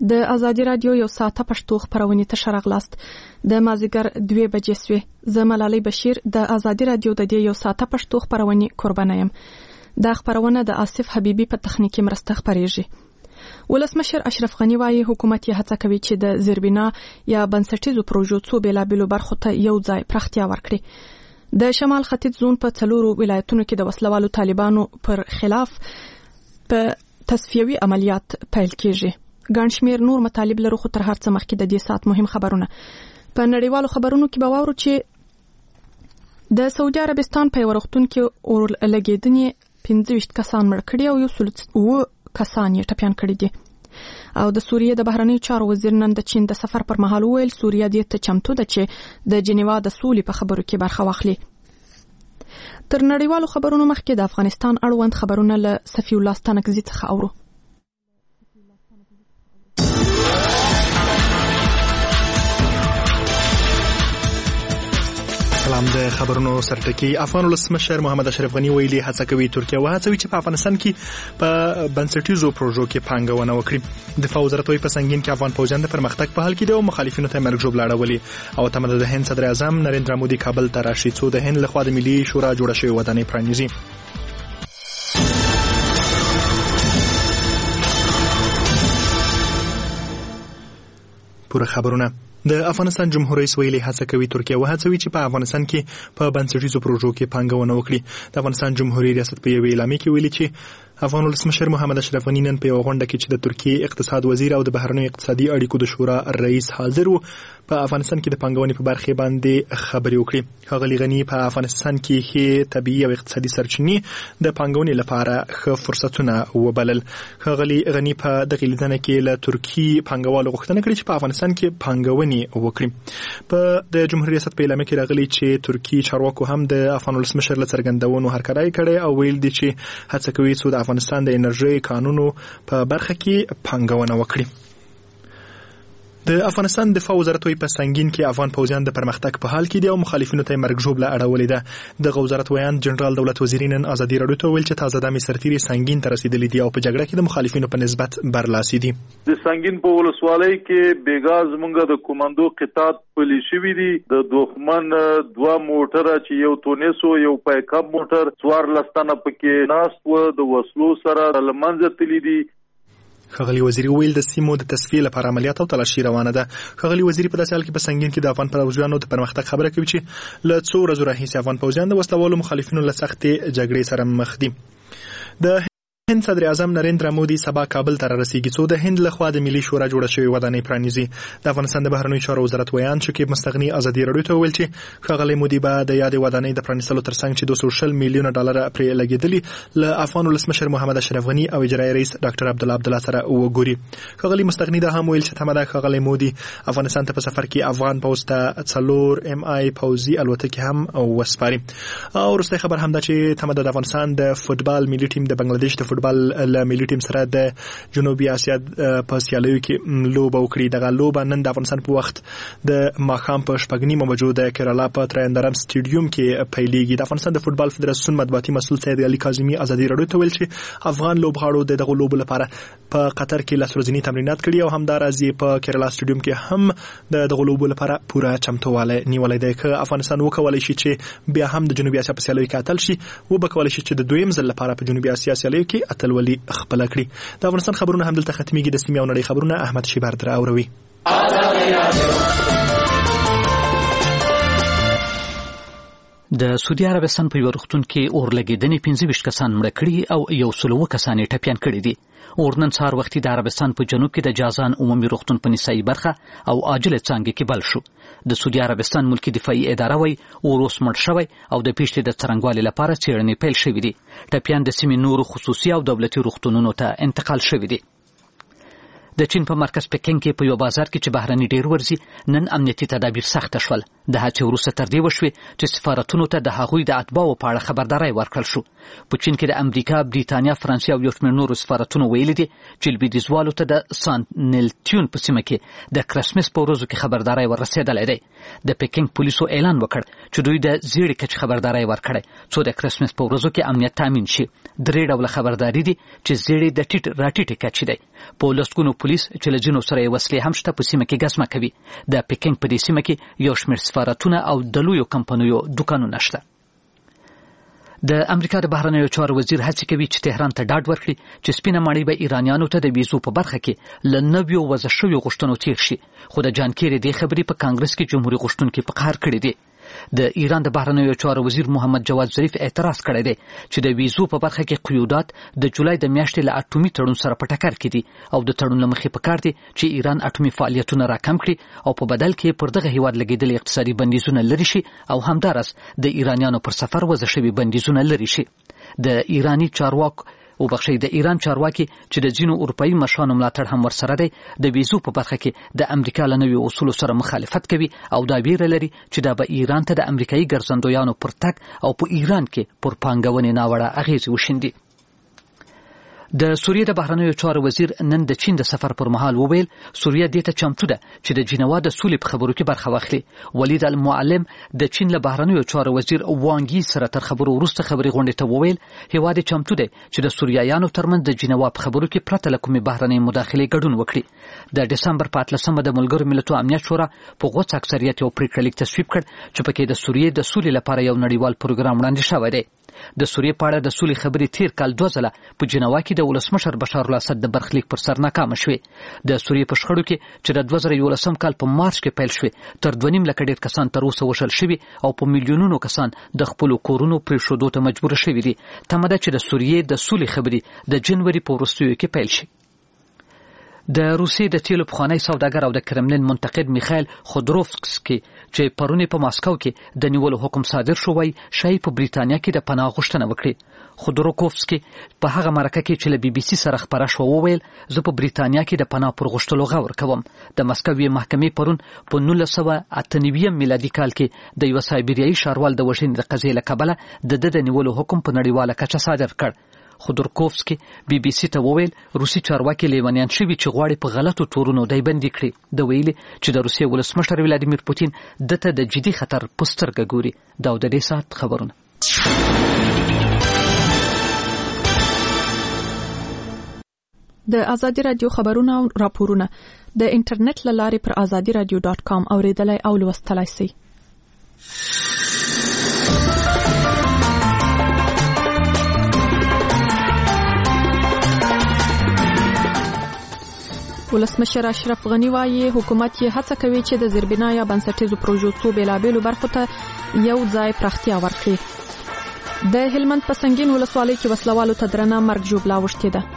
د ازادي رادیو یو ساعته پښتو خبرونه ته شرغلاست د مازیګر 2 بجې سوې. زه ملالۍ بشیر د ازادي رادیو د دې یو ساعته پښتو خبرونه قربانه یم. دا خبرونه د آصف حبیبي په تخنیکی مرسته خبرېږي. ولسمشر اشرف غنی وايي حکومت یې هڅه کوي چې د زیربنا یا بنسټیزو پروژو څو بیلابیلو برخو ته یو ځای پراختیا ورکړي. د شمال ختیځ زون په 4 ولایتونو کې د وسلوالو طالبانو پر خلاف په تصفیوي عملیات پیل کیږي. ګڼ شمېر نور مطالب لرو، خو تر هر څه مخکې د دې ساعت مهم خبرونه. په نړیوالو خبرونو کې به واورو چې د سعودي عربستان په یو روغتون کې اور لګېدنې 25 کسان مړ کړي او 109 کسان یې ټپیان کړي دي. او د سوریې د بهرنیو چارو وزیر نن د چین د سفر پر مهال وویل سوریه دې ته چمتو ده چې د جنیوا د سولې په خبرو کې برخه واخلي. تر نړیوالو خبرونو مخکې د افغانستان اړوند خبرونه له صفی الله ستانکزي څخه اورو. سلام. د خبرونو سرټکی. افغان ولسمشر محمد اشرف غنی ویلي هڅه کوي ترکیه وهڅوي چې په افغانستان کې په بنسټیزو پروژو کې پانګونه وکړي. دفاع وزارت په سنگین کې افغان پوځیان د پرمختګ په حال کې دي او مخالفینو ته مرګ ژوبل اړولي او تمه د هند صدر اعظم نریندرا مودي کابل ته راشي څو د هند لخوا د ملي شورا جوړه شوې ودانۍ پرانیزي. پوره خبرونه. د افغانستان جمهور رئیس ویلي هڅه کوي ترکیه وهڅوي چې په افغانستان کې په بنسټیزو پروژو کې پانګونه وکړي. د افغانستان جمهوریت ریاست په یو اعلامیه کې ویلي چې افغان ولسمشر محمد اشرف غنی نن په یو غونډه کې چې د ترکیه اقتصاد وزیر او د بهرنیو اقتصادي اړیکو د شورا رئیس حاضر وو په افغانستان کې د پانګونې په برخه باندې خبرې وکړي. ښاغلي غنی په افغانستان کې ښه طبيعي او اقتصادي سرچینې د پانګونې لپاره ښه فرصتونه وبلل. ښاغلي غنی په دغه لیدنه کې له ترکیه پانګوالو غوښتنه کړې چې په افغانستان کې پانګونې وکړي. په د جمهوریت ریاست په اعلامیه کې راغلي چې ترکیه چارواکو هم د افغان ولسمشر له څرګندونو هرکلی کړی او ویل دي چې هڅه کوي چې د افغانستان د انرژي قانونو په برخه کې پانګونه وکړي. د افغانستان دفاع وزارت په سنگین کې افغان پوځیان د پرمختګ په حال کې دي او مخالفینو ته مرګ ژوبل اړولې ده. د وزارت ویان جنرال دولت وزیر نن ازادي رادیو ته ویل چې تازه د سرتیري سنگین ته رسیدلې دي او په جګړه کې د مخالفینو په نسبت برلاسي دي. د سنگین په ولسوالۍ کې بیګاز مونږه د کوماندو قطاعت پلی شوی دي. د دوښمن 2 موټر چې یو تونیسو یو پایکاپ موټر 4 لستانه پکې ناست و د وسلو سره لمنځه تللی دي. ښاغلي وزیر ویل د سیمو د تصفیې لپاره عملیات او تلاشي روانه ده. ښاغلي وزیر په داسې حال کې په سنگین کې د افغان پوځیانو د پرمختګ خبره کوي چې له 2 ورځې راهیسې افغان پوځیان د وسلوالو مخالفینو له سختې جګړې سره مخ دي. د هند صدر اعظم نریندرا مودي سبا کابل ته رسیږي څو د هند لخوا د ملي شورا جوړه شوې ودانۍ پرانیزي. د افغانستان د بهرنیو چارو وزارت ویان شکیب مستغنی ازادي رادیو ته ویل چې ښاغلي مودي به د یاد ودانۍ د پرانیستلو ترڅنګ چې 200 میلیونه ډالر پرې لګیدلي له افغان ولسمشر محمد اشرف غنی او اجرایي رئیس ډاکټر عبدالله سره وګوري. ښاغلي مستغنی دا هم ویل چې تمه ده ښاغلي مودي افغانستان ته په سفر کې افغان پوځ ته 4 MI پوځي الوتکې هم وسپاري. او وروسته خبر هم ده چې تمه ده د افغانستان د فوتبال ملي ټیم د بنگلاديش د فوتبال له ملي ټیم سره د جنوبي اسیا په سیالیو کې لوبه وکړي. دغه لوبه نن د افغانستان په وخت د ماښام په 6:30 بجو د کیرالا په ترندرم سټیډیوم کې پیلېږي. د افغانستان د فوتبال فدراسیون مطبوعاتي مسؤل سید علي کاظمي ازادي رادیو ته ویل چې افغان لوبغاړو دغه لوبو لپاره په قطر کې لاسرزنی تمرینات کړي او همدارازي په کیرالا سټیډیوم کې هم دغه لوبو لپاره پوره چمتووالی نیولای دی. که افغانستان وکولای شي چې بیا هم د جنوبي اسیا په سیالیو کې اتل شي و به کولای شي چې د دویم ځل لپاره په جنوبي اسیا سیالیو کې اتلولي خپل کړي. د افغانستان خبرونه هم دلته ختميږي. د سیمې او نړۍ خبرونه احمد شیبر در اوروي. د سعودي عربستان په یو روغتون کې اور لګېدنې 25 کسان مړه کړي او 109 کسان یې ټپیان کړي دي. اور نن سهار وختي د عربستان په جنوب کې د جازان عمومي روغتون په نسایي برخه او عاجله څانګه کې بل شو. د سعودي عربستان ملکی دفاعي اداره وایي اور اوس مړ شوی او د پیښې د څرنګوالي لپاره څېړنې پیل شوې دي. ټپیان د سیمې نورو خصوصي او دولتي روغتونونو ته انتقال شوي دي. د چین په مرکز پکین کې په یو بازار کې چې بهرني ډیر ورځي نن امنیتي تدابیر سخت شول. د هڅې وروسته تر دې وشوې چې سفارتونو ته د هغوی د اتباعو په اړه خبرداری ورکړل شو. په چین کې د امریکا، بریتانیا، فرانسې او یو شمېر نورو سفارتونو ویلي دي چې لویدیځوالو ته د سانټنلتیون په سیمه کې د کرسمس په ورځو کې خبرداری ورسېدلی دی. د پکین پولیسو اعلان وکړ چې دوی د زیړې کچې خبرداری ورکړی څو د کرسمس په ورځو کې امنیت تامین شي. 3 ډوله خبرداری دي چې زیړې د ټیټ راټیټې کچې دی. په لسګونو پولیس چې له ځینو سره یې وسلې هم شته په سیمه کې ګزمه کوي. د پیکینګ په دې سیمه کې یو شمېر سفارتونه او د لویو کمپنیو دوکانونه شته. د امریکا د بهرنیو چارو وزیر هڅه کوي چې تهران ته ډاډ ورکړي چې سپینه ماڼۍ به ایرانیانو ته د ویزو په برخه کې له نویو وضع شویو غوښتنو تیر شي، خو د جان کیري دې خبرې په کانګرس کې جمهوریت غوښتونکي په قهر کړي دي. د ایران د بهرنیو چارو وزیر محمد جواد ظریف اعتراض کړی دی چې د ویزو په برخه کې قیودات د جولای د میاشتې له اټومي تړون سره په ټکر کې دي او د تړون له مخې پکار دي چې ایران اټومي فعالیتونه راکم کړي او په بدل کې پر دغه هیواد لګیدل اقتصادي بندیزونه لري شي او همدارس د ایرانیانو پر سفر وضع شوي بندیزونه لري شي. د ایران چارواکي چې د ځینو اروپایي مشرانو ملاتړ هم ورسره دی د ویزو په برخه کې د امریکا له نویو اصولو سره مخالفت کوي او دا ویره لري چې دا به ایران ته د امریکایي ګرځندویانو پر تګ او په ایران کې پر پانګونې ناوړه اغیزې وشیندي. د سوریې د بهرنیو چارو وزیر نن د چین د سفر پر مهال وویل سوریه دې ته چمتو ده چې د جنیوا د سولې په خبرو کې برخه واخلي. ولید المعلم د چین له بهرنیو چارو وزیر وانګي سره تر خبرو وروسته خبري غونډې ته وویل هیواد چمتو ده چې د سوریایانو ترمنځ د جنیوا په خبرو کې پرته له کومې بهرنۍ مداخلې ګډون وکړي. د دسمبر په 18 د ملګرو ملتونو امنیت شورا په غوڅ اکثریت یو پریکړه لیک تصویب کړ چې پکې د سوریې د سولې لپاره یو نړیوال پروګرام وړاندې شوی دی. د سوریې په اړه د سولې خبرې تیر کال 2 ځله په جنیوا کې د ولسمشر بشار الاسد د برخلیک پر سر ناکامه شوې. د سوریې په شخړو کې چې د 2011 کال په مارچ کې پیل شوې تر 2.5 لک ډیر کسان تر اوسه وشل شوي او په میلیونونو کسان د خپل کورونو پرېښودو ته مجبور شوي دي. تمه ده چې د سوریې د سولې خبرې د جنوري په وروستیو کې پیل شي. د روسیې د تیلو پخوانی سوداګر او د کرملین منتقد میخایل خودروفسکی چې پرونی په ماسکو کې د نیولو حکم صادر شو وای شای په بریتانیا کې د پناه غوښتنه وکړي. خودروفسکی په هغه مرکه کې چې له بي بي سي سره خبره شو وویل زه په بریتانیا کې د پناه پر غوښتلو غور کوم. د مسکوي محکمې پرون په 1998 میلادي کال کې د یو سایبریایي ښاروال د وژنې د قضیې له کبله د نیولو حکم په نړیواله کچه صادر کړ. خودروفسکی بي بي سي ته وویل روسي چارواکي لیونیان شوي چې غواړي په غلطو تورونو دای بندي کړي. د ویلي چې د روسیې ولسمشر ولادیمیر پوتین دته د جدي خطر په سترګه ګوري. دا د دې سات خبرونه. د ازادي رادیو خبرونه او راپورونه د انټرنیټ له لارې پر azadiradio.com اوریدلای او لوستلای شئ. ولسمشر اشرف غنی وايي حکومت یې هڅه کوي چې د زیربنا یا بنسټیزو پروژو څو بیلابېلو برخو ته یو ځای پراختیا ورکړي. د هلمند په سنگین ولسوالۍ کې وسلوالو ته درنه مرګ ژوبله اوښتې ده.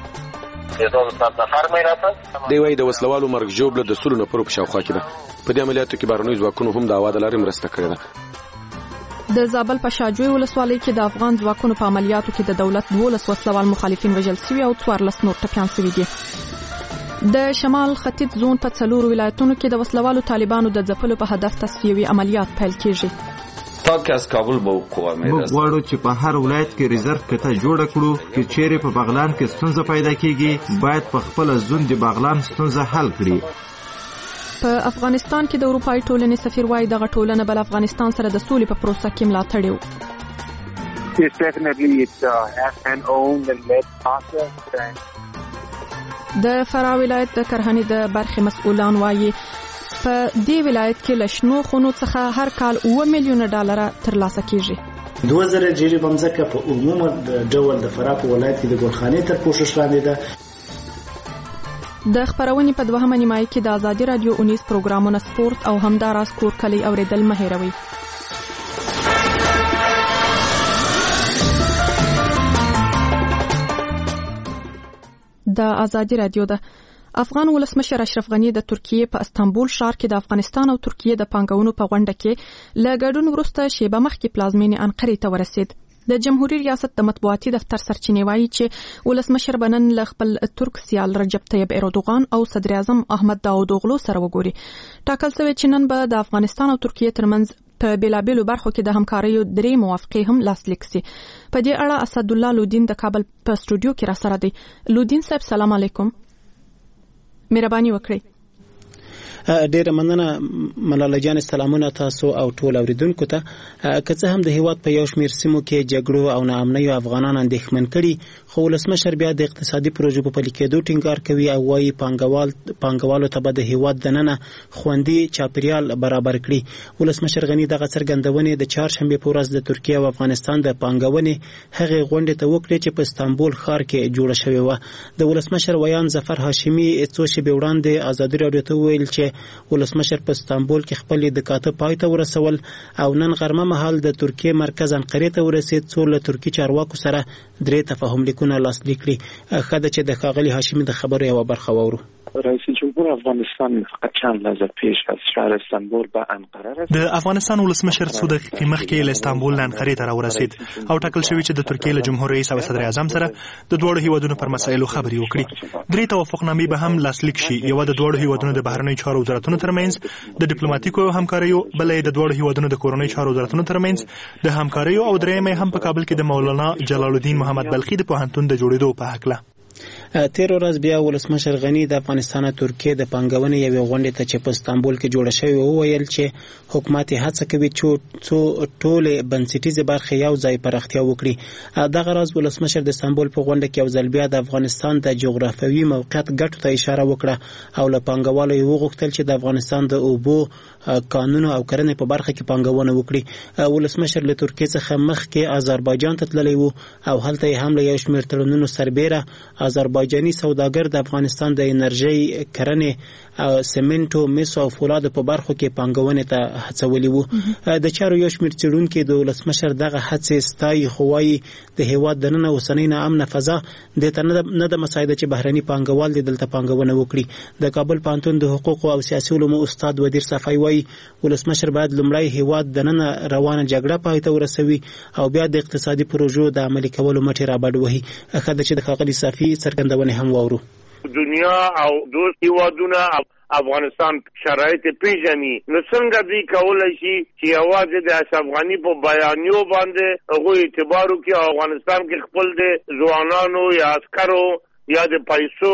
دی وايي د وسلوالو مرګ ژوبله د سلو نفرو په شاوخوا کې ده. په دې عملیاتو کې بهرنیو ځواکونو هم د هوا د لارې مرسته کړې ده. د زابل په شاجوی ولسوالۍ کې د افغان ځواکونو په عملیاتو کې د دولت 12 وسلوال مخالفین وژل شوي او 14 نور ټپیان شوي دي. د شمال ختیځ زون په 4 ولایتونو کې د وسلوالو طالبانو د ځپلو په هدف تصفیوي عملیات پیل کیږي. تاکه از کابل موقع مې موږ غواړو چې په هر ولایت کې ریزرو کته جوړ کړو چې چیرې په بغلان کې ستونزه پیدا کیږي باید په خپل زون د بغلان ستونزه حل کړي. په افغانستان کې د اروپای ټولنې سفیر وايي دغه ټولنه بل افغانستان سره د سولې په پروسه کې ملاتړ وکړي. Yes, definitely it's an owned and led process. د فراه ولایت د کرهنې د برخې مسؤلان وايي په دې ولایت کې له شنو خونو څخه هر کال 8 میلیونه ډالر ترلاسه کیږي. 2000 جری بمځکه په عموما ډول د فراه په ولایت کې د ګلخانې تر پوښښ لاندې ده. د خبرونې په دوهمه نیمایي کې د ازادي رادیو 19 پروګرامونه سپورت او همداراز کور کلی اوریدل مه هېروئ. د ازادي رادیو د افغان ولسمشر اشرف غنی د ترکیې په استانبول ښار کې د افغانستان او ترکیې د پانګونو په غونډه کې له ګډون وروسته شیبه مخکې پلازمینې انقرې ته ورسید. د جمهوریت ریاست د مطبوعاتي دفتر سرچینې وايي چې ولسمشر بنن له خپل ترک سیال رجب طیب اردوغان او صدر اعظم احمد داودوغلو سره وګوري. ټاکل شوی چې نن به د افغانستان او ترکیې ترمنځ په بیلابېلو برخو کې د همکاریو 3 موافقې هم لاسلیک سي. په دې اړه اسد الله لودین د کابل په استودیو کې را سره دی. لودین صاحب سلام علیکم. مهرباني وکړئ. ډېر مننه ملاله جان، سلامونه تاسو او ټول اوریدونکو ته. که څه هم د هیواد په یو شمېر سیمو کې جګړو او ناامنیو افغانان اندېښمن کړي، خو ولسمشر بیا د اقتصادي پروژو په پلي کېدو ټینګار کوي او وایي پانګوالو ته به د هیواد دننه خوندي چاپیریال برابر کړي. ولسمشر غني دغه څرګندونې د چهارشنبې په ورځ د ترکیه او افغانستان د پانګونې هغې غونډې ته وکړې چې په استانبول ښار کې جوړه شوې وه. د ولسمشر ویان ظفر هاشمي څو شېبې وړاندې ازادي راډیو ته وویل چې ولسمشر په استانبول کې خپل لیدکاته پای ته ورسول او نن غرمه مهال د ترکیه مرکز انقرې ته ورسېد، څو له ترکي چارواکو سره 3 تفاهم لیکونه لاسلیک کړي. ښه ده چې د ښاغلي هاشمي د خبرو یوه برخه واورو. رئیس جمهور افغانستان چند لحظه پیش از شهر استانبول به انقره رسید. د افغانستان ولسمشر څو دقیقې مخکې له استانبول نه انقرې ته راورسید او ټاکل شوی چې د ترکیې له جمهور رئیس او صدر اعظم سره د دوړو هیوادونو پر مسایلو خبرې وکړي. 3 توافقنامې به هم لاسلیک شي، یو د دوړو هیوادونو د بهرنیو چارو وزارتونو ترمنځ د ډیپلوماټیکو همکاریو، بلې د دوړو هیوادونو د کورنیو چارو وزارتونو ترمنځ د همکاریو، او درېیمه هم په کابل کې د مولانا جلال الدین محمد بلخي د پوهنتون د جوړېدو په هکله. تیر ورځ بیا ولسمشر غني د افغانستان او ترکیه د پانګونې یوې غونډې ته چې په استانبول کې جوړه شوې وویل چې حکومت هڅه کوي چې ټولې بنسټیزې برخې یو ځای پراختیا وکړي. دغه راز ولسمشر د استانبول په غونډه کې یو ځل بیا د افغانستان د جغرافیوي موقعیت ګټو ته اشاره وکړه او له پانګوالو یې وغوښتل چې د افغانستان د اوبو، قانون او کرنې په برخه کې پانګونه وکړي. ولسمشر له ترکیه څخه مخکې آذربایجان ته تللی و او هلته یې هم له یو شمېر تړونونو سربیره آذربایجاني سوداګر د افغانستان د انرژي، کرنې، سمنټو، مسو او فولادو په برخو کې پانګونې ته هڅولي وو. د چارو یو شمېر څېړونکي د ولسمشر دغه هڅې ستایي، خو وایي د هیواد دننه اوسنۍ ناامنه فضا دې ته نه ده مساعده چې بهرني پانګوال دې دلته پانګونه وکړي. د کابل پوهنتون د حقوقو او سیاسي علومو استاد ودیر صفای وایي ولسمشر باید لومړی هیواد دننه روانه جګړه پای ته ورسوي او بیا د اقتصادي پروژو د عملي کولو مټې رابډ وهي. ښه ده چې د ښاغلي صافي څرګندونې هم واورو. دنیا او دوست هیوادونه افغانستان شرایط پیژني، نو څنګه دوی کولای شي چې یوازې د افغاني په بیانیو باندې هغه اعتبار وکړي او افغانستان کې خپل د ځوانانو یا عسکرو یا د پیسو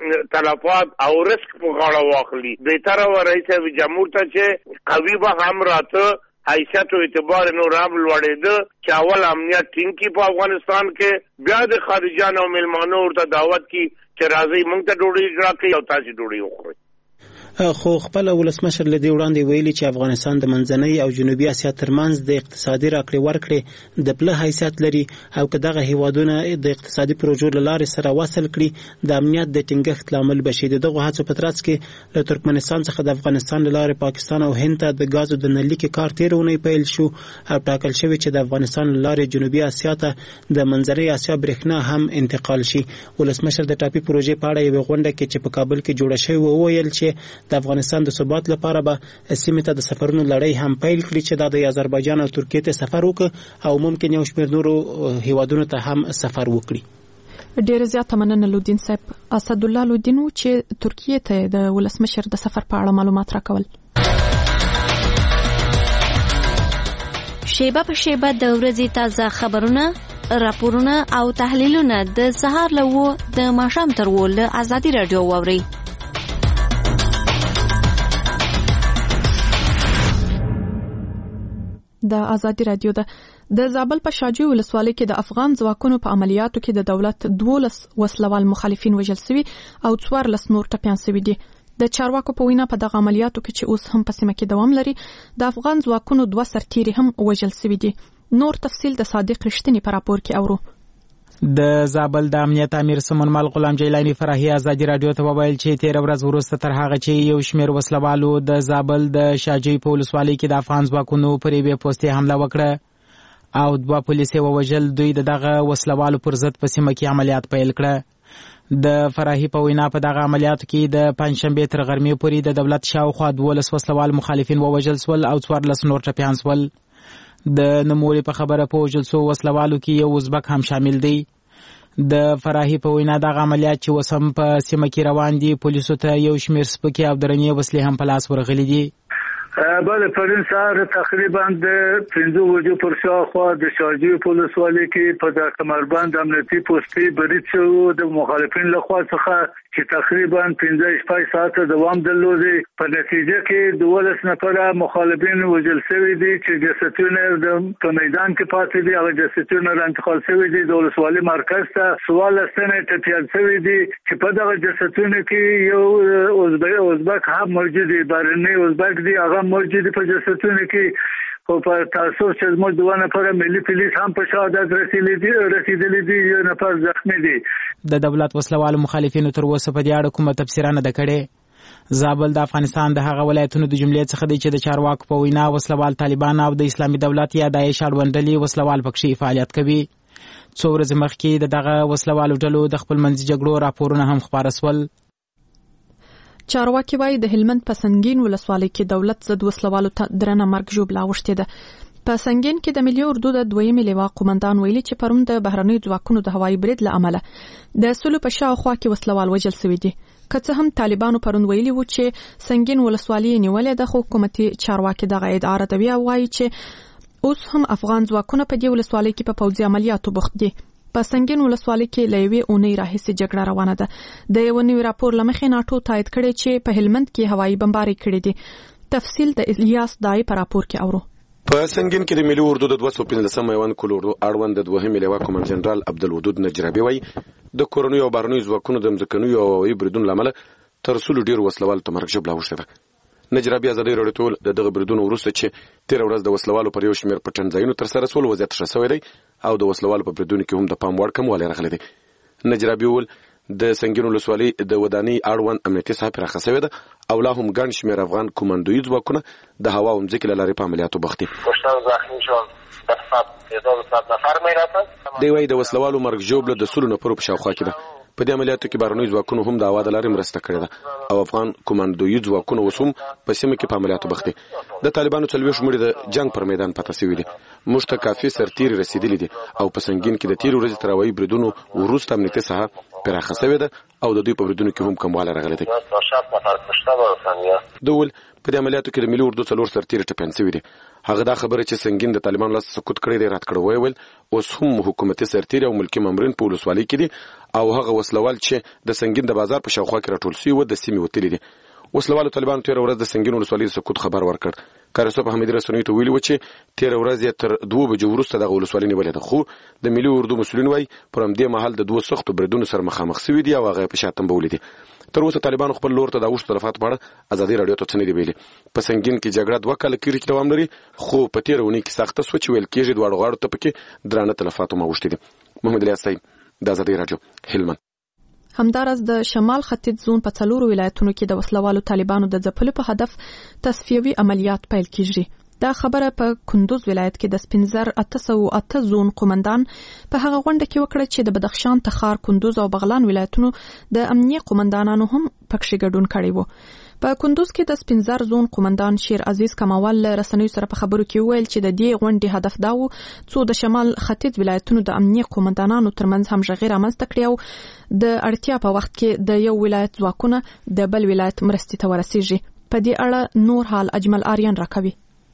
تلفات او رسک په غاړه واخلي. بهتره و رئیس جمهور ته چې قوي به هم راته حیثیت او اعتبار نور هم لوړېده چې اول امنیت ټینګ کړي په افغانستان کې، بیا د خارجيانو او مېلمانو ورته دعوت کړي چې راځئ موږ ته ډوډۍ راکړئ او تاسو ډوډۍ وخورئ. خو خپل ولسمشر له دې وړاندې ویلي چې افغانستان د منځنۍ او جنوبي اسیا ترمنځ د اقتصادي راکړې ورکړې د پله حیثیت لري او که دغه هیوادونه د اقتصادي پروژو له لارې سره وصل کړي د امنیت د ټینګښت لامل بشي. دغه هڅو په ترڅ کې له ترکمنستان څخه د افغانستان له لارې پاکستان او هند ته د غازو د نلیکې کار تیر اونۍ پیل شو او ټاکل شوی چې د افغانستان له لارې جنوبي اسیا ته د منځنۍ اسیا برېښنا هم انتقال شي. ولسمشر د ټاپي پروژې په اړه یوه غونډه کې چې په کابل کې جوړه شوې وویل چې د افغانستان د ثبات لپاره به سیمې ته د سفرونو لړۍ هم پیل کړي چې دا د آذربایجان او ترکیه ته سفر وکړي او ممکن یو شمېر نورو هیوادونو ته هم سفر وکړي. ډېر زیات مننه لودین صاحب. اسد الله لودین چې ترکیه ته د ولسمشر د سفر په اړه معلومات راکول. شیبه په شیبه د ورځې تازه خبرونه، راپورونه او تحلیلونه د سهار له 9 د ماښام تر 10 له ازادي راډیو واورئ. د ازادي راډیو د زابل په شاجوی ولسوالۍ کې د افغان ځواکونو په عملیاتو کې د دولت 12 وسلوال مخالفین وژل شوي او 14 نور ټپیان شوي دي. د چارواکو په وینا په دغه عملیاتو کې چې اوس هم په سیمه کې دوام لري د افغان ځواکونو 2 سرتیري هم وژل شوي دي. نور تفصیل د صادق رښتینی په راپور کې اورو. د زابل د امنیت امیر سمون مال غلام جیلانی فراهی ازادي راډیو ته وویل چې 13 ورځې وروسته تر هغه چې یو شمېر وسلوالو د زابل د شاجوی په ولسوالۍ کې د افغان ځواکونو پر یوې پوستې حمله وکړه او 2 پولیس یې ووژل، دوی دغه وسلوالو پر ضد په سیمه کې عملیات پیل کړه. د فراهی په وینا په دغه عملیاتو کې د پنځشنبې تر غرمې پورې د دولت شاوخوا 12 وسلوال مخالفین ووژل شول او 14 نور ټپیان شول. د نوموړي په خبره په وژل شوو وسلوالو کې یو ازبک هم شامل دی. د فراهی په وینا دغه عملیات چې اوس هم په سیمه کې روان دي، پولیسو ته یو شمېر سپکې او درنې وسلې هم په لاس ورغلي دي. بله پرین سهار تقریبا د 15 بجو پر شاوخوا د شاجوی په ولسوالۍ کې په د کمربند امنیتي پوستې برید شو د مخالفین لخوا څخه چې تقریبا 15 ساعته دوام درلودي. په نتیجه کې 12 نفر مخالفین وژل شوي دي چې جسدونه په میدان کې پاتې دي. هغه جسدونه انتقال شوي دي د ولسوالۍ مرکز ته. سوال ستنه ټپيان شوي دي چې په دغه جسدونه کې یو ازبک هم موجود دي، بهرنی ازبک دي، هغه موجود په جسدونه کې. خو په تاسو چې زموږ دوه نفر ملي پولیس هم په شهادت رسیدلي دي، یو نفر زخمی دي. د دولت وسلوالو مخالفینو تر اوسه په دې اړه کومه تفسیر نه ده کړې. زابل د افغانستان د هغه ولایتونو د جملې څخه دی چې د چارواکو په وینا وسلوال طالبان او د اسلامي دولت یا داعش اړوندلي وسلوال پکې فعالیت کوي. څو ورځې مخکې د دغه وسلوالو ډلو د خپل منځي جګړو راپورونه هم خپاره سول. چارواکي وايي د هلمند په سنگین ولسوالۍ کې دولت ضد وسلوالو ته درنه مرګ ژوبله اوښتې ده. په سنگین کې د ملي اردو د دویمې لواء قومندان ویلي چې پرون د بهرنیو ځواکونو د هوایي برید له امله د سلو په شاوخوا کې وسلوال وژل شوي دي. که څه هم طالبانو پرون ویلي وو چې سنگین ولسوالۍ نیولې ده، خو حکومتي چارواکي دغه ادعا ردوي او وایي چې اوس هم افغان ځواکونه په دې ولسوالۍ کې په پوځي عملیاتو بوخت دي. په سنگین ولسوالۍ کې له یوې اونۍ راهیسې جګړه روانه ده. د یو نوي راپور له مخې ناټو تایید کړی چې په هلمند کې هوایي بمبارۍ کړې دي. تفصیل د الیاس دای په راپور کې اورو. په سنگین کې د ملي اردو د 215 میوان کول اردو اړوند د دوهمې لواء قومندان جنرال عبدالودود نجرابي وایي د کورنیو او بهرنیو ځواکونو د مځکنیو او هوایي بریدونو له امله تر څو ډیر وسلوال ته مرګ ژوبله اوښتې ده. نجرابي ازادي راډیو ته د دغه بریدونو وروسته چې تیر ورځ د وسلوالو پر یو شمېر پټنځایونو تر سره سول وضعیت ښه شوی دی او د وسلوالو په بریدونو کې هم د پام وړ کموالی راغلی دی. نجرابي وویل د سنگین ولسوالۍ د ودانۍ اړوند امنیتي ساحه پراخه شوې ده او لا هم ګڼ شمېر افغان کومندوي ځواکونه د هوا او مځکې له لارې په عملیاتو بوخت دي. دی وايي د وسلوالو مرګ ژوبله د سلو نفرو په شاوخوا کې ده. په دې عملیاتو کې بهرنیو ځواکونو هم د هوا د لارې مرسته کړې ده او افغان کومندوي ځواکونه اوس هم په سیمه کې په عملیاتو بوخت دي. د طالبانو 40 مړي د جنگ پر میدان پاتې شوي دي. موږ ته کافي سرتیري رسیدلي دي او په سنگین کې د تیر ورځې تر هوایي بریدونو وروسته امنیتي ساحه پراخه شوې ده او د دوی په بریدونو کې هم کموالی راغلی دی. دول په دې عملیاتو کې د ملي اردو 4 سرتیري ټپیان شوي دي. هغه دا خبره چې سنگین د طالبانو لاس سقوط کړی دی رد کړی ویل اوس هم حکومتي سرتیري او ملکي مامورین په ولسوالۍ کې دي او هغه وسلوال چې د سنگین د بازار په شاوخوا کې راټول شوي و د سیمې وتلي دي. وسلوالو طالبانو تیر ورځ د سنگین ولسوالۍ سقوط خبر ورکړ. کارسو په حمید رسنیو ته ویلي و چې تیر ورځ تر 2 بجو وروسته دغه ولسوالۍ نیولې ده، خو د ملي اردو مسؤلین وايي پر همدې مهال د 2 سختو بریدونو سره مخامخ شوي دي او هغه په شاتم بولې دي. تر اوسه طالبانو خپل لور ته د اوښتو تلفاتو په اړه ازادي راډیو ته څه نه دی ویلي. په سنگین کې جګړه 2 کاله کېږي چې دوام لري، خو په تیر اونۍ کې سخته سوچ ویل کېږي دواړو غاړو ته پکې درانه تلفات هم اوښتي دي. محمد الیاس صاحب د ازادي راډیو هلمند. همدارس د شمال ختیځ زون په 4 ولایتونو کې د وسلوالو طالبانو د ځپلو په هدف تصفیوي عملیات پیل کیږي. دا خبره په کندوز ولایت کې د سپینزر 808 زون قومندان په هغه غونډه کې وکړه چې د بدخشان، تخار، کندوز او بغلان ولایتونو د امنیه قومندانانو هم پکې ګډون کړی وو. په کندوز کې د سپینزر زون قومندان شیر عزیز کماول رسنیو سره په خبرو کې ویل چې د دې غونډې هدف دا و څو د شمال ختیځ ولایتونو د امنیه قومندانانو ترمنځ همغږي رامنځته کړي او د اړتیا په وخت کې د یو ولایت ځواکونه د بل ولایت مرستې ته ورسیږي. په دې اړه نور حال اجمل آریان راکوي.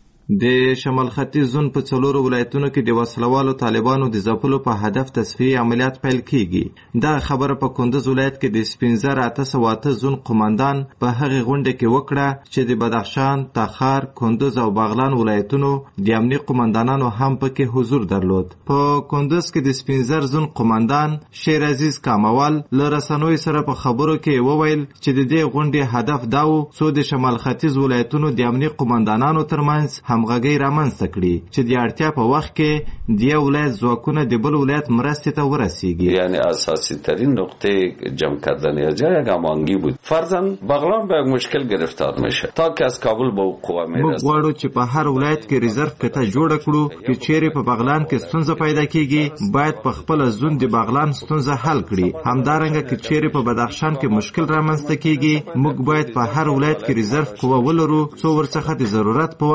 د شمال ختیځ زون په 4 ولایتونو کې د وسلوالو طالبانو د ځپلو په هدف تصفیه عملیات پیل کیږي. دا خبره په کندوز ولایت کې د سپینزر 808 زون قومندان په هغه غونډه کې وکړه چې د بدخشان، تخار، کندوز او بغلان ولایتونو د امنیه قومندانانو هم پکې حضور درلود. په کندوز کې د سپینزر زون قومندان شیر عزیز کاموال له رسنیو سره په خبرو کې وویل چې د دې غونډې هدف دا و څو د شمال ختیځ ولایتونو د امنیه قومندانانو ترمنځ همغږي رامنځته کړي چې د اړتیا په وخت کې د یو ولایت ځواکونه د بل ولایت مرستې ته ورسیږي. یعنی اساسی ترین نقطه جمع کردن جای هماهنگی بود. فرضاً بغلان به مشکل گرفتار میشه تا که از کابل به قوا میرسه. موږ غواړو چې په هر ولایت کې ریزرو کته جوړ کړو چې چیرې په بغلان کې ستونزه پیدا کیږي باید په خپل ځون د بغلان ستونزه حل کړي. همدارنګه چې چیرې په بدخشان کې مشکل رامنځته کیږي موږ باید په هر ولایت کې ریزرو قوا ولرو څو ورڅخه د ضرورت په وخت کې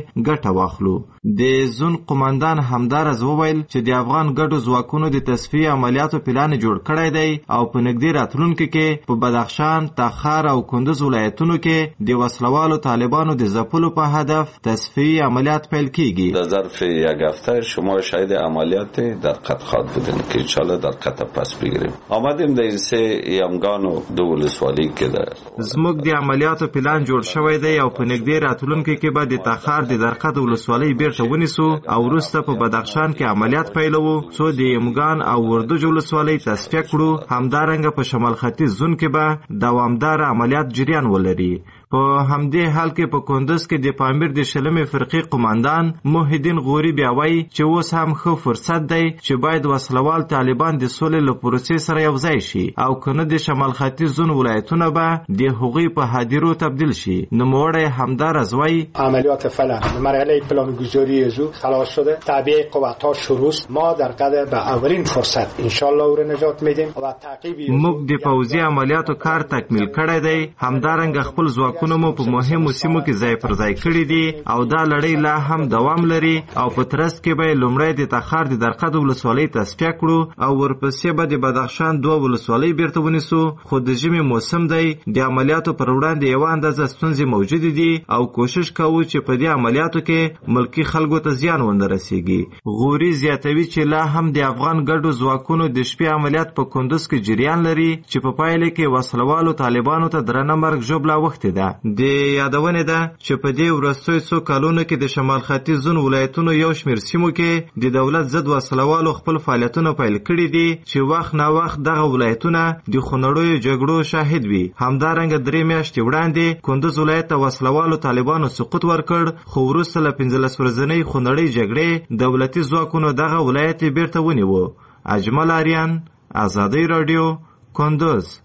ګټه واخلو. د زون قومندان همدارز وویل چې د افغان ګډو ځواکونو د تصفیې عملیاتو پلان جوړ کړی دی او په نږدې راتلونکي کې په بدخشان، تخار او کندوز ولایتونو کې د وسلوالو طالبانو د ځپلو په هدف تصفیه عملیات پیل کیږي. در ظرف یک هفته شما شاهد عملیات در قطع خواهد بودیم که انشالله در قطع پس بگیریم. آمدیم در این سه یمگان و دو ولسوالی که ده زموږ د عملیاتو پلان جوړ شوی دی او په نږدې راتلونکي کې به د تخار د درقد ولسوالۍ بیرته ونیسو او وروسته په بدخشان کې عملیات پیلوو څو د یمگان او وردوج ولسوالۍ تصفیه کړو. همدارنګه په شمال ختیځ زون کې به دوامدار عملیات جریان ولري. په همدې حال کې په کندوز کې د پامیر د شلمې فرقې قومندان محیدین غوري بیا وایي چې اوس هم ښه فرصت دی چې باید وسلوال طالبان د سولې له پروسې سره یوځای شي او کنه د شمال ختیځ زون ولایتونه به د هغوی په هدیرو تبدیل شي. نوموړی همدارز وایي عملیات فعلا مرحله پلانگذاری زو خلاص شده، تعبیه قوت‌ها شروع است. ما در قدر به اولین فرصت ان شاء الله او نجات میدیم و تعقیب موږ د پوځي عملیاتو کار تکمیل کړی دی. همدارنګه خپل ځواکونه مو په مهمو سیمو کې ځای پر ځای کړي دي او دا لړۍ لا هم دوام لري او په ترڅ کې به لومړی د تخار د درقد ولسوالۍ تصفیه کړو او ورپسې به د بدخشان دوه ولسوالۍ بیرته ونیسو. خو د ژمي موسم دی، د عملیاتو پر وړاندې یوه اندازه ستونزې موجودې دي او کوشش کوو چې په دې عملیاتو کې ملکي خلکو ته زیان ونه رسیږي. غوري زیاتوي چې لا هم د افغان ګډو ځواکونو د شپې عملیات په کندوز کې جریان لري چې په پایله کې وسلوالو طالبانو ته درنه مرګ ژوبله وختې ده. د یادونه ده چې په دې وروستیو څو کلونو کې د شمال ختیځ زون ولایتونو یو شمېر سیمو کې د دولت ضد وسلوالو خپل فعالیتونه پیل کړي دي چې وخت نه وخت دغه ولایتونه د خونړیو جګړو شاهد وي. همدارنګه 3 میاشتې وړاندې کندوز ولایت ته وسلوالو طالبانو سقوط ورکړ، خو وروسته له 15 ورځنۍ خونړۍ جګړې دولتي ځواکونو دغه ولایت بیرته ونیو. اجمل آریان، آزادی رادیو، کندوز.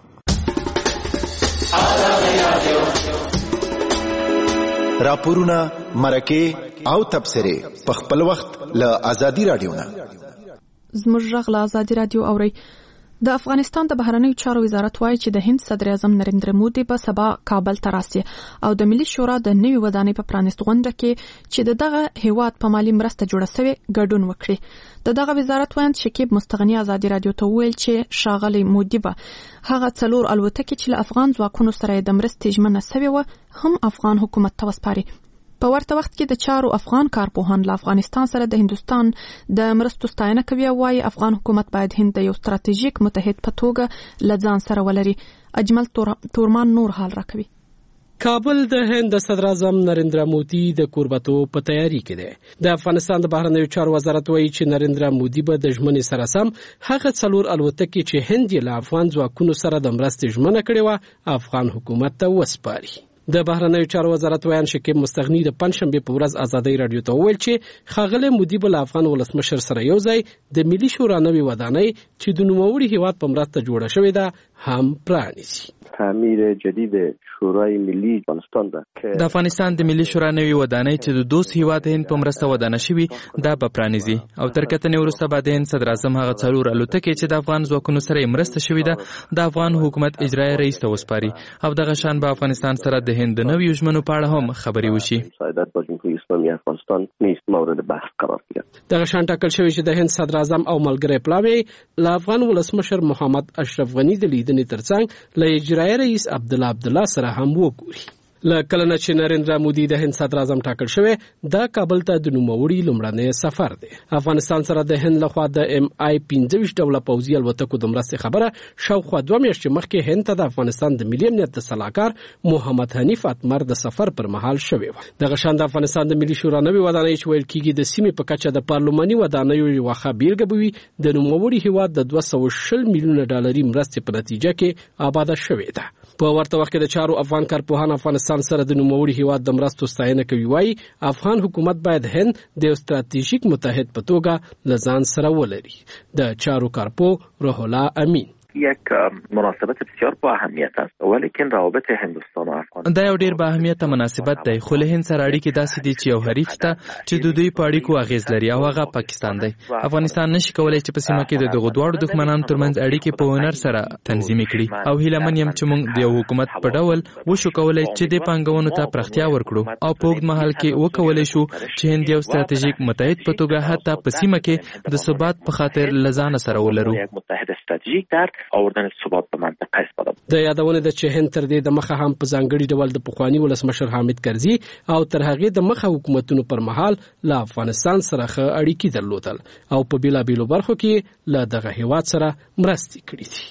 راپورونه، مرکه او تبصره په خپل وخت له آزادی رادیو نه. زموږ غږ له آزادی رادیو اوري. د افغانستان د بهرنیو چارو وزارت وایي چې د هند صدر اعظم نریندر مودي به سبا کابل ته راسي او د ملي شورا د نوي ودانۍ په پرانیست غونډه کې چې دغه هیواد په مالی مرسته جوړه شوی ګډون وکړي. دغه وزارت وایي شکیب مستغنی آزادی رادیو ته ویل چې شاغلی مودي به هغه 4 الوتکې چې له افغان ځواکونو سره د مرستې ژمنه شوی و هم افغان حکومت ته وسپاري. په ورته وخت کې د چارو افغان کارپوهان له افغانستان سره د هندستان د مرستو ستاینه کوي او وايي افغان حکومت باید هند د یو ستراتیژیک متحد په توګه له ځان سره ولري. اجمل تورمان نور حال راکوي. کابل د هند صدر اعظم نریندر مودي د کوربتو په تیاری کې دی. د افغانستان د بهرنیو چارو وزارت وایي چې نریندر مودي به د ژمنې سره سم هغه 4 الوتکې چې هند له افغان ځواکونو سره د مرستې ژمنه کړې و افغان حکومت ته وسپاري. د بهرنیو چارو وزارت ویان شکیب مستغنی د پنځشنبه په ورځ آزادی رادیو ته ویل چې خاغله مودي بل افغان ولسمشر سره یو ځای د ملي شورا نوي ودانۍ چې د نوموړي هیواد په مرسته جوړه شوې ده هم پرانیسي. تعمیر جدید شورای ملی افغانستان ده د افغانستان د ملي شورا نوي ودانۍ چې د دوست هیواد هند په مرسته ودانه شوی دا به پرانیزي او تر کتنې وروسته به د هند صدر اعظم هغه 4 الوتکې چې د افغان ځواکونو سره مرسته شوی ده د افغان حکومت اجرایی رئیس ته وسپاري او دغه شان به افغانستان سره د هند نوي ژمنو په اړه هم خبري وشي. سعادت با جمهوری اسلامی افغانستان نیست مورد بحث قرار گرفت. دغه شان ټاکل شوی چې د هند صدر اعظم او ملګری پلاوی له افغان ولسمشر محمد اشرف غنی د لیدنې ترڅنګ له اجرایی رئیس عبدالله سره هم وګوري. لکه چې نریندر مودي د هند صدر اعظم ټاکل شوی دا کابل ته د نوموړي لومړنی سفر دی. افغانستان سره د هند لخوا د MI-25 ډوله پوځي الوتکو د مرستې خبره شاوخوا 2 میاشتې مخکې هند ته د افغانستان د ملي امنیت د سلاکار محمد حنیف اتمر د سفر پر مهال شوی و. دغه شان د افغانستان د ملي شورا نوي ودانۍ چې ویل کیږي د سیمې په کچه د پارلماني ودانیو یو ښه بیلګه بوي د نوموړي هیواد د 220 میلیونه ډالري مرستې په نتیجه کې آباده شوې ده. په ورته وخت کې د چارو افغان کارپوهان افغانستان سره د نوموړي هیواد د مرستو ستاینه کوي. وايي افغان حکومت باید هند د استراتیژیک متحد په توګه لزان سره ولري. د چارو کارپو روح الله امین یک مناسبت بسیار با اهمیت است، ولیکن روابط هندوستان و افغانستان دا یو ډیر با اهمیت مناسبت دی، خو له هند سره اړیکې داسې دي چې یو حریف ته چې د دوی په اړیکو اغیز لري او هغه پاکستان دی. افغانستان نشي کولای چې په سیمه کې د دغه دواړو دښمنانو ترمنځ اړیکې په ونر سره تنظیم کړي او هیلمن یم چې موږ د یو حکومت په ډول وشو کولای چې د پانګونو ته پراختیا ورکړو او په اوږد مهال کې وکولای شو چې هند یو ستراتیژیک متحد په توګه حتی په سیمه کې د ثبات په خاطر لزان سره ولرو. د یادونه د چې هند تر دې د مخه هم په ځانګړي ډول د پخوانی ولسمشر حامد کرزي او تر هغه د مخه حکومتونو پر مهال له افغانستان سره ښه اړیکې درلودل او په بیلابیلو برخو کې له دغه هیواد سره مرستې کړې دي.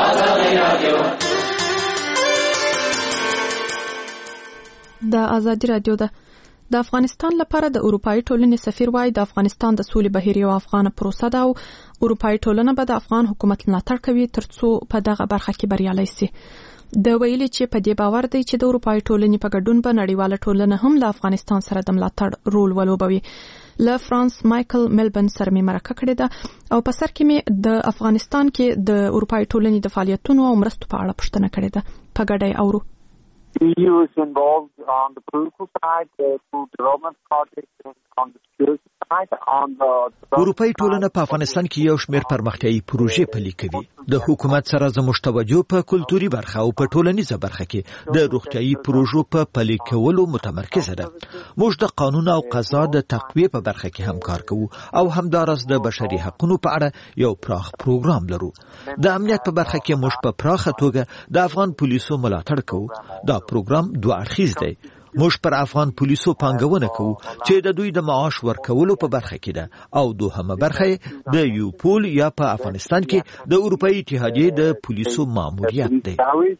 د ازادي رادیو د افغانستان لپاره د اروپאי ټولنې سفیر وایي د افغانستان د سولې بهیر یو افغان پروسه ده او اروپאי ټولنه به د افغان حکومت ملاتړ کوي ترڅو په دغه برخه کې بریالي شي. د ویلي چې په دې باور دی چې د اروپאי ټولنې په ګډون به نړیواله ټولنه هم له افغانستان سره د ملاتړ رول ولوبوي. له فرانس مایکل ملبن سره مې مرکه کړې ده او په سر کې مې د افغانستان کې د اروپאי ټولنې د فعالیتونو او مرستو په اړه پوښتنه کړې ده. په ګډه اورو. EU is involved on the political side through development projects and on the security side on the اروپאי ټولنه په افغانستان کې یو شمېر پرمختیايي پروژې پلي کوي. د حکومت سره زموږ توجه په کلتوري برخه او په ټولنیزه برخه کې د روغتيایي پروژو په پلي کولو متمرکزه ده. موږ د قانون او قضا د تقویه په برخه کې هم کار کوو او همدارس د بشري حقوقو په اړه یو پراخ پروګرام لرو. د امنیت په برخه کې موږ په پراخه توګه د افغان پولیسو ملاتړ کوو. دا پروګرام دوه اړخیز دی. موږ پر افغان پولیسو پانګونه کوو چې د دوی د معاش ورکولو په برخه کې ده او دوهمه برخه د یوپول یا په افغانستان کې د اروپאי اتحادیې د پولیسو ماموریت دی.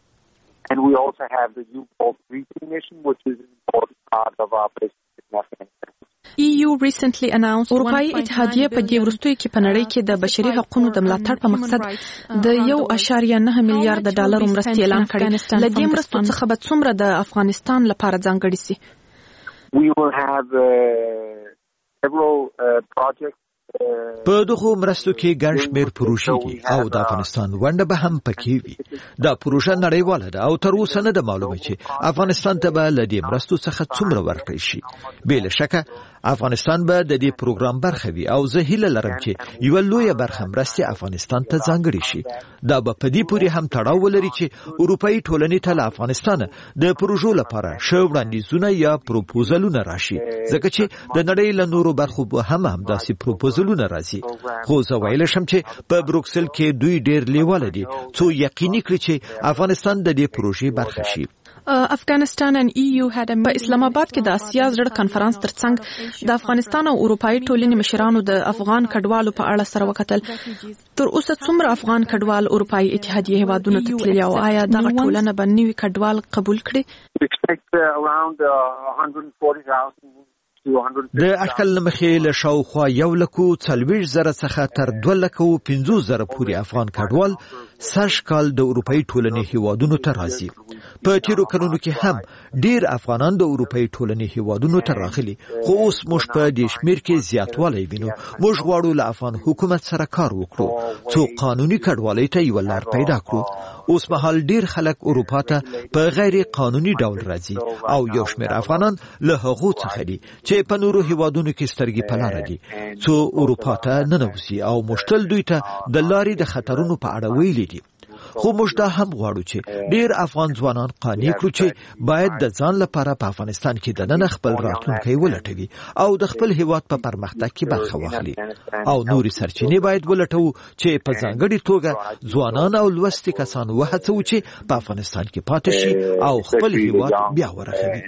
And we also have the UPOL briefing mission, which is an important part of our business. EU recently announced اروپאי اتحادیه په دې وروستیو کې په نړۍ کې د بشري حقوقو د ملاتړ په مقصد د 1.9 میلیارډ ډالر مرستې اعلان کړې. له دې مرستو څخه به څومره د افغانستان لپاره ځانګړي سي؟ We will have several projects. په دغه مرستو کې ګڼ شمېر پروژې دي او د افغانستان ونډه به هم پکې وي. دا پروژه نړیواله ده او تر اوسه نه ده معلومه چې افغانستان ته به له دې مرستو څخه څومره ورکړل شي. بې شکه افغانستان به د دې پروګرام برخه وي او زه هیله لرم چې یو لویه برخه مرستې افغانستان ته ځانګړي شي. دا به په دې پورې هم تړاو ولري چې اروپאי ټولنې ته له افغانستان د پروژو لپاره ښه وړاندیزونه یا پروپوزلونه راشي ځکه چې د نړۍ له نورو برخو به هم همداسې پروپوزلونه راځي. خو زه ویلی شم چې په بروکسل کې دوی ډېر لیواله دي څو یقیني کړي چې افغانستان د دې پروژې برخه شي. افغانستان and EU په اسلام آباد کې د اسیا زړه کنفرانس ترڅنګ د افغانستان او اروپאי ټولنې مشرانو د افغان کډوالو په اړه سره وکتل. تر اوسه څومره افغان کډوال اروپאי اتحادیې هیوادونو ته تللي او آیا دغه ټولنه به نوي کډوال قبول کړي؟ د اټکل مخې له شاوخوا 1,40,000 څخه تر 2,50,000 پورې افغان کډوال سږ کال د اروپאי ټولنې هیوادونو ته راځي. په تیرو کلونو کې هم ډیر افغانان د اروپאי ټولنې هیوادونو ته راغلي خو اوس موږ په دې شمیر کې زیاتوالی وینو. موږ غواړو له افغان حکومت سره کار وکړو څو قانوني کډوالۍ ته یو لار پیدا کړو. اوس مهال ډیر خلک اروپا ته په غیر قانوني ډول راځي او یو شمیر افغانان له هغو څخه دي چې په نورو هیوادونو کې سترګې په لاره دي څو اروپا ته ننوځي او مشتل دوی ته د لارې د خطرونو په اړه ویلي دي. خو موږ دا هم غواړو چې ډیر افغان ځوانان قانع کړو چې باید د ځان لپاره په افغانستان کې دننه خپل راتلونکی ولټوي او د خپل هیواد په پرمختګ کې برخه واخلي او نوري سرچینې باید ولټوو چې په ځانګړي توګه ځوانان او لوستي کسان وهڅوو چې په افغانستان کې پاتې شي او خپل هیواد بیا ورغوي.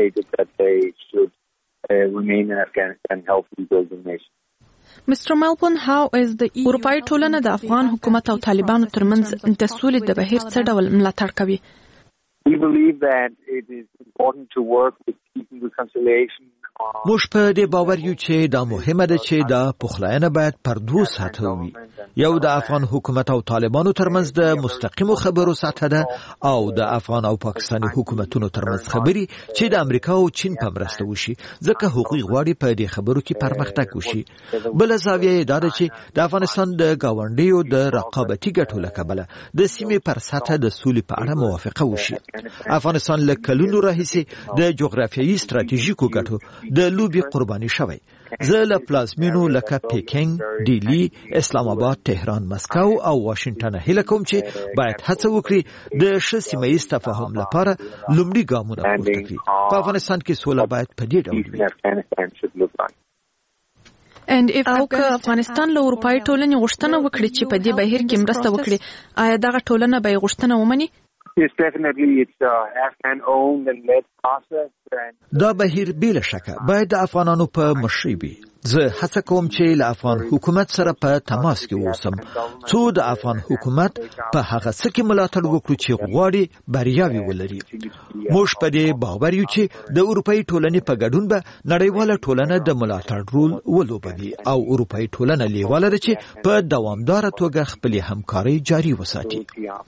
Mr. Melbourne, how is the اروپאי ټولنه د افغان حکومت او طالبانو ترمنځ د سولې د بهیر څه ډول ملاتړ کوي؟ We believe that it is important to work with peace and reconciliation موږ په دې باور یو چې دا مهمه ده چې دا پخلاینه باید پر دوه سطحو وي. یو د افغان حکومت او طالبانو ترمنځ د مستقیمو خبرو سطح ده او د افغان او پاکستاني حکومتونو ترمنځ خبري چې د امریکا او چین په مرسته وشي ځکه حقوقي غواړي په دې خبرو کې پرمختګ وشي. بل زاویه دا ده چې د افغانستان د گاونډیو د رقابتي ګټو له کبله د سیمې پر سطح د سولې په اړه موافقه وشي. افغانستان له کلونو راهیسې د جغرافیایي ستراتیژیکو ګټو د لوبي قرباني شوی. زه له پلازمینو لکه پیکینګ، ډیلی، اسلام آباد، تهران، مسکو او واشنگټن هیله کوم چې باید هڅه وکړي د ښه سیمه‌ییز تفاهم لپاره لومړي ګامونه پورته کړي. په افغانستان کې سوله باید په دې ډول وي. او که افغانستان له اروپایي ټولنې غوښتنه وکړي چې په دې بهیر کې مرسته وکړي، آیا دغه ټولنه به یې غوښتنه ومني؟ Yes, definitely. It's Afghan-owned and led process. دا بهیر بلا شکه باید د افغانانو په مشرۍ وي. زه هڅه کوم چې له افغان حکومت سره په تماس کې اوسم څو د افغان حکومت په هغه څه کې ملاتړ وکړو چې غواړي بریاوي ولري. موږ په دې باور یو چې د اروپایي ټولنې په ګډون به نړیواله ټولنه د ملاتړ رول ولوبوي او اروپایي ټولنه لیواله ده چې په دوامداره توګه خپلې همکارۍ جاري وساتي.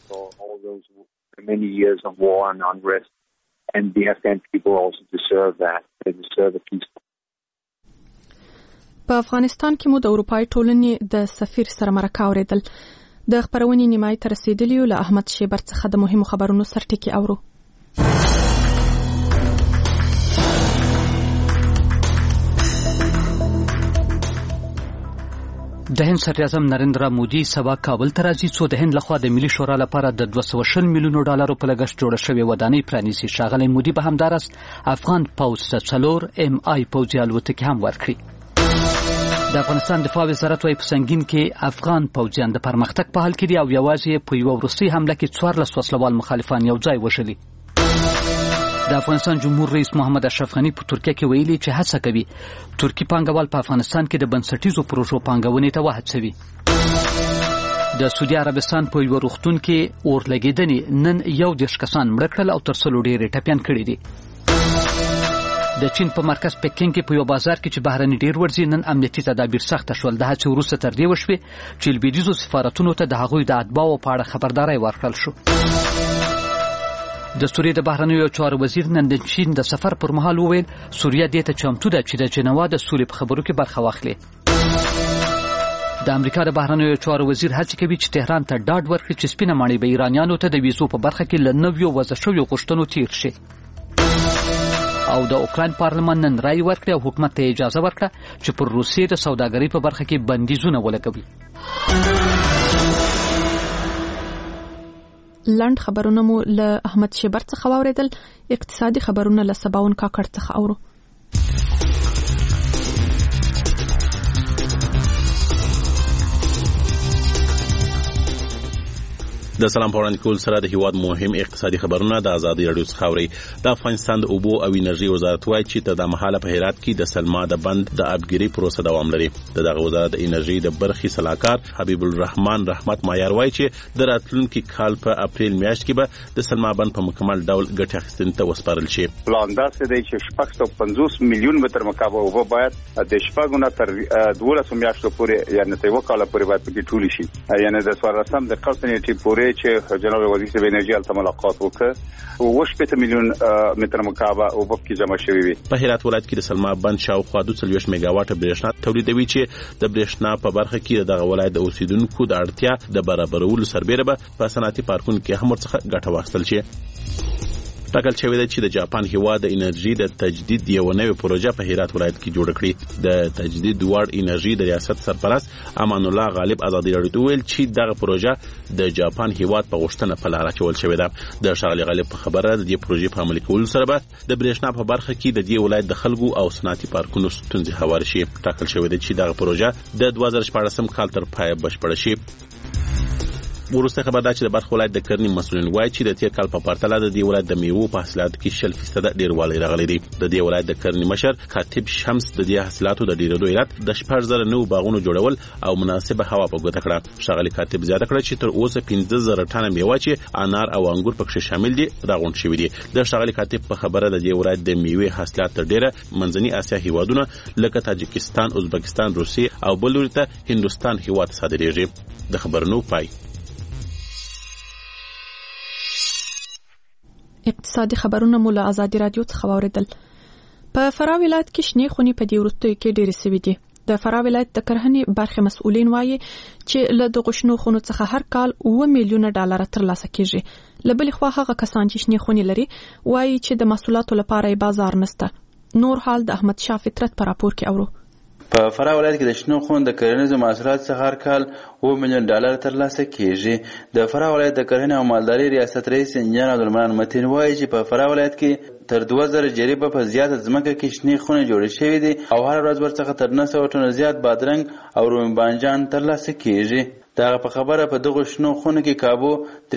Many years of war and unrest, and the Afghan people also deserve that. They deserve a peace. په افغانستان کې مو د اروپایي ټولنې د سفیر سره مرکه اوریدل. د خبرونې نیمایي ته رسیدلی له احمد شیبر څخه د مهمو خبرونو سرټکی اورو. د هند صدر اعظم نریندرا مودي سبا کابل ته راځي څو د هند لخوا د ملي شورا لپاره د 260 میلیونو ډالرو په لګښت جوړه شوې ودانۍ پرانیزي. ښاغلی مودي به همدارس افغان پوځ ته 4 MI پوځي الوتکې هم ورکړي. د افغانستان دفاع وزارت وايي په سنگین کې افغان پوځیان د پرمختګ په حال کې دي او یوازې په یو وروستۍ حمله کې 14 وسلوال مخالفان یو ځای وشلي. د افغانستان جمهور رئیس محمد اشرف غنی په ترکیه کې ویلي چې هڅه کوي ترکی پانګوال په افغانستان کې د بنسټیزو پروژو پانګونې ته وهڅوي. د سعودي عربستان په یو روغتون کې اورلګیدنې نن 11 کسان مړه کړل او تر څلور ډېر ټپيان کړي دي. د چین په مرکز پکین کې په یو بازار کې چې بهرني ډیر ورځي نن امنیتي تدابیر سخت شول. د هڅې وروسته تر دې وشوي چې لویدیځو سفارتونو ته د هغوی د اتباعو په اړه خبرداري ورکړل شو. د سوریې د بهرنیو چارو وزیر نن د چین د سفر پر مهال وویل سوریه دې ته چمتو ده چې د جنوا د سولې په خبرو کې برخه واخلي. د امریکا د بهرنیو چارو وزیر هڅه کوي چې تهران ته ډاډ ورکړي چې سپینه ماڼۍ به ایرانیانو ته د ویزو په برخه کې له نویو وضع شویو غوښتنو تیر شي. او د اوکراین پارلمان نن رای ورکړ او حکومت ته اجازه ورکړه چې پر روسیې د سوداګرۍ په برخه کې بندیزونه ولګوي. لاند خبرونه مو له احمد شیبر څخه واوریدل. اقتصادي خبرونه له سباون کاکړ څخه اورو. د سلام پوراند کول سره د هیواد مهم اقتصادي خبرونه د ازادي رادیو څخه اوري. د افغانستان د اوبو او انرژي وزارت وايي چې د مهاله په هرات کې د سلما د بند د ابګری پروسه دوام لري. دغه وزارت د انرژي د برخي صلاحکار حبیب الرحمن رحمت مایار وايي چې د راتلونکي کال په اپریل میاشت کې به د سلما بند په مکمل ډول ګټه اخیستنې ته وسپارل شي. پلان دا دی چې 650 میلیون متر مکعب اوبه باید د شپږونه تر 12 میاشتو پورې یعنی ته وکاله پورې باید پکې ټول شي. یعنی د 14 د قسطنټي پورې چې جناب وزیر صاحب انرژي الته ملاقات وکړ او 8 میلیون متر مکعب اوبه کې جمع شوي وي. په هرات ولایت کې د سلما بند شاوخوا 240 میگاواټ برېښنا تولیدوي چې د برېښنا په برخه کې دغه ولایت د اوسیدونکو د اړتیا د برابرولو سربېره به په صنعتي پارکونو کې هم ورڅخه ګټه واخیستل شي. ټاکل شوی دی چې د جاپان هیواد د انرژي د تجدید یو نوې پروژه په هرات ولایت کې جوړ کړي. د تجدید وړ انرژي د ریاست سرپرست امان الله غالب ازادي راډیو ویل چې دغه پروژه د جاپان هیواد په غوښتنه په لار اچول شوې ده. د ښاغلي غالب په خبره د دې پروژې په عملي کولو سره به د برېښنا په برخه کې د دې ولایت د خلکو او صنعتي پارکونو ستونزې هوار شي. ټاکل شوی دی چې دغه پروژه د 2014 کال تر پایه بشپړه شي. ورسته خبر دا چې د بلخ ولایت د کرنې مسؤلین وایي چې د تیر کال په پرتله د دې ولایت د میوو په حاصلاتو کې 40% ډیروالی راغلی دی. د دې ولایت د کرنې مشر کاتب شمس د دې حاصلاتو د ډیرېدو علت د 14000 نوو باغونو جوړول او مناسبه هوا په ګوته کړه. ښاغلي کاتب زیاته کړه چې تر اوسه 15000 ټنه میوه چې انار او انګور پکې شامل دي راغونډ شوي دي. د ښاغلي کاتب په خبره د دې ولایت د میوې حاصلات تر ډیره منځني اسیا هیوادونه لکه تاجکستان، ازبکستان، روسیې او بل لوري ته هندوستان هیواد صادریږي. د خبرونو پای. اقتصادي خبرونه مو له آزادي رادیو څخه واوریدل. په فراه ولایت کې شنې خونې په دې وروستیو کې ډېرې سوي دي. د فراه ولایت د کرهنې برخې مسؤلین وایي چې له دغو شنو خونو څخه هر کال 9 میلیونه ډالر ترلاسه کیږي. له بلې خوا هغه کسان چې شنې خونې لري وایي چې د محصولاتو لپاره بازار نشته. نور حال د احمد شاه فطرت په راپور کې اورو. په فراه ولایت کې د شنو خونو د کرنیزو محصولاتو څخه هر کال 9 میلیون ډالر ترلاسه کیږي. د فراه ولایت د کرنې او مالدارۍ ریاست رئیس انجنیر عبدالمنان متین وایي چې په فراه ولایت کې تر 2000 جریبه په زیاته ځمکه کې شنې خونې جوړې شوې دي او هر ورځ ورڅخه تر 900 ټنه زیات بادرنګ او رومي بانجان ترلاسه کیږي. دا په خبره په دغه شنو خونو کې کابو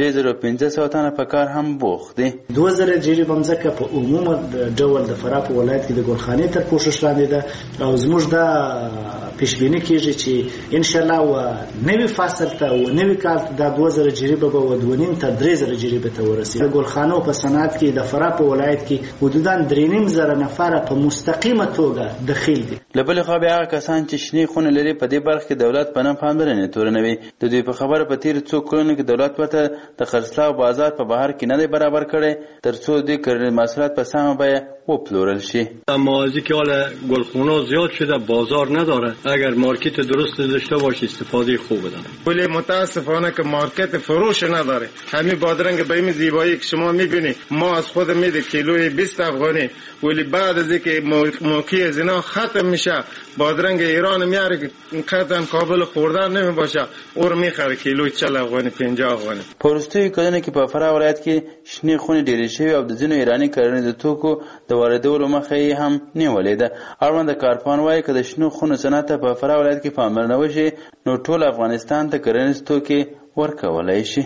3500 تنه په کار هم بوخت دي. 2000 جریبه ځمکه په عموما ډول د فراه په ولایت کې د ګلخانې تر پوښښ لاندې ده او زموږ د پیشبینی کیږي چې ان شاء الله نوې فصل ته او نوې کال د 2000 جریبه به ودونیم تر 3000 جریبه ته ورسیږي. د ګلخانو په صنعت کې د فراه په ولایت کې حدوداً 3.5 نفر په مستقیمه توګه دخیل دي. لبل خو بیا کسان چې شنې خونه لري په دې برخه کې دولت په نام پاملرنه تورنوي. د دې په خبره په تیر څو کلونو کې دولت ورته د خرڅلاو بازار په بهر کې نه دی برابر کړي ترڅو د کرنې محصولات په سمه بیه وپلورل شي. موازی که حال گلخونه زیاد شده بازار نداره، اگر مارکت درست داشته باشه استفاده خوب داره. ولی متاسفانه که مارکت فروش نداره. همین بادرنگ به این زیبایی که شما میبینید ما از خود میده کیلوی 20 افغانی، ولی بعد از اینکه موقع از اینا ختم میشه بادرنگ ایران میاره که ختم قابل خوردن نمیباشه اور میخره کیلوی 40 افغانی 50 افغانی. پرستوی کدنه که په فراه ولایت کې شنې خونې ډېرې شوي او د ځینو ایراني کرنیزو توکو د واردولو مخه یې هم نیولې ده. اړوند کارپوهان وایي که د شنو خونو صنعت ته په فراه ولایت کې پاملرنه وشي نو ټول افغانستان ته کرنیز توکي ورکولی شي.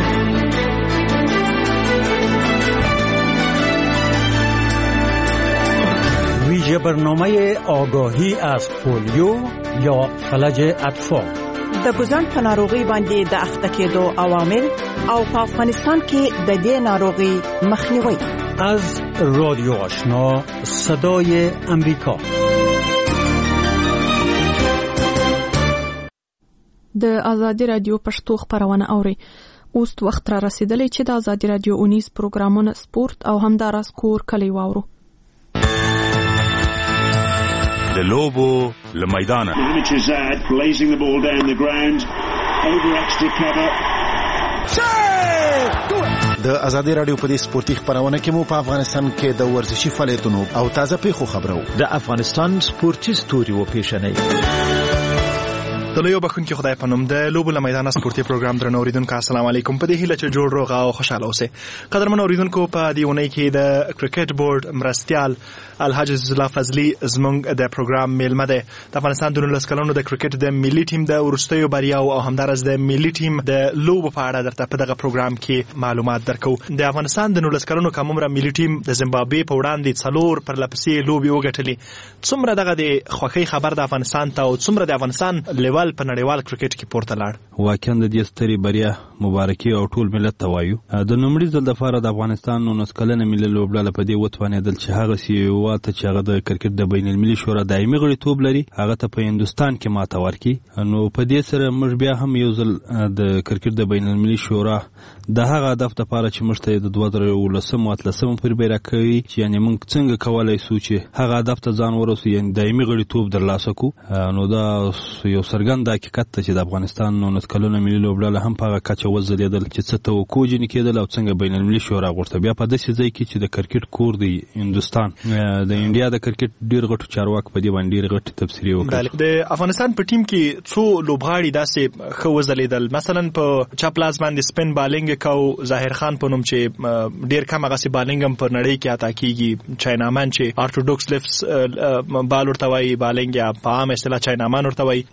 ویژه برنامه آگاهی از پولیو یا فلج اطفال د ګوزن په ناروغي باندې د اخته کېدو عوامل او په افغانستان کې د دې ناروغي مخنیوي. از رادیو آشنا صدای امریکا. د آزادی رادیو پښتو خبرونه اوري. اوس وخت را رسیدلی چې د آزادی رادیو اونیز پروګرامونه سپورت او همداراز کور کلی واورو. د لوبو لمیدانه د آزادی رادیو په دې سپورتي خبرونه کې مو په افغانستان کې د ورزشي فعالیتونو او تازه پیښو خبرو د افغانستان سپورتي ستوري و پیښنې د لوی بخون کې خدای پنوم د لوبو لمیدان سپورتي پروګرام درنو اوریدونکو السلام علیکم. په دې هیله چې جوړ روغ او خوشاله اوسئ. قدرمن اوریدونکو په دې ونې کې د کرکټ بورډ مرستيال الحاج عزیزالله فضلی زمونږ د پروګرام میلمه ده. د افغانستان د 19 کلونو د کرکټ د ملي ټیم د ورستیو بریاو او همدارس د ملي ټیم د لوبو په اړه درته په دغه پروګرام کې معلومات درکو. د افغانستان د 19 کلونو کومره ملي ټیم د زیمبابوې په وړاندې څلور پر لپسې لوبي وګټلې. څومره دغه د خوښۍ خبر د افغانستان ته او څومره د افغانستان لیول په نړیوال کرکټ کې پورته لاړ. واقعا د دې ستري بریا مبارکي او ټول ملت ته وایو. د نومړي ځل لپاره د افغانستان 19 کلنه ملي لوبډله په دې وتوانېدل چې هغه سیواته چې هغه د کرکټ د بین المللي شورا دایمي غړیتوب لري هغه ته په هندستان کې ماته ورکړي. نو په دې سره موږ بیا هم یو ځل د کرکټ د بین المللي شورا د هغه هدف لپاره چې موږ ته د 2013 او 13 پورې بیره کوي چې یعنی موږ څنګه کولای شو چې هغه هدف ته ځان ورسو یعنی دایمي غړیتوب درلاسه کو. نو دا یو څرګند حقیقت ته چې د افغانستان 19 کلونه ملي لوبډله هم په هغه کچه وځلېدل چې څه توقع جنې کېدل او څنګه بین المللي شورا غوښته. بیا په داسې ځای کې چې د کرکټ کور دی هندستان د انډیا د کرکټ ډېر غټو چارواکو په دې باندې ډېر غټ تبصرې وکړې. د افغانستان په ټیم کې څو لوبغاړي داسې ښه وځلېدل. مثلا په چپ لاس باندې سپین بالینګ کو ظاهر خان په نوم چې ډېر کم هغه سي بالینګ هم پر نړۍ کې عطا کیږي. چاینامان چې ارتودوکس لیفټس بال ورته وایي بالینګ یا په عام اصطلاح چاینامان ورته وایي. دغه سي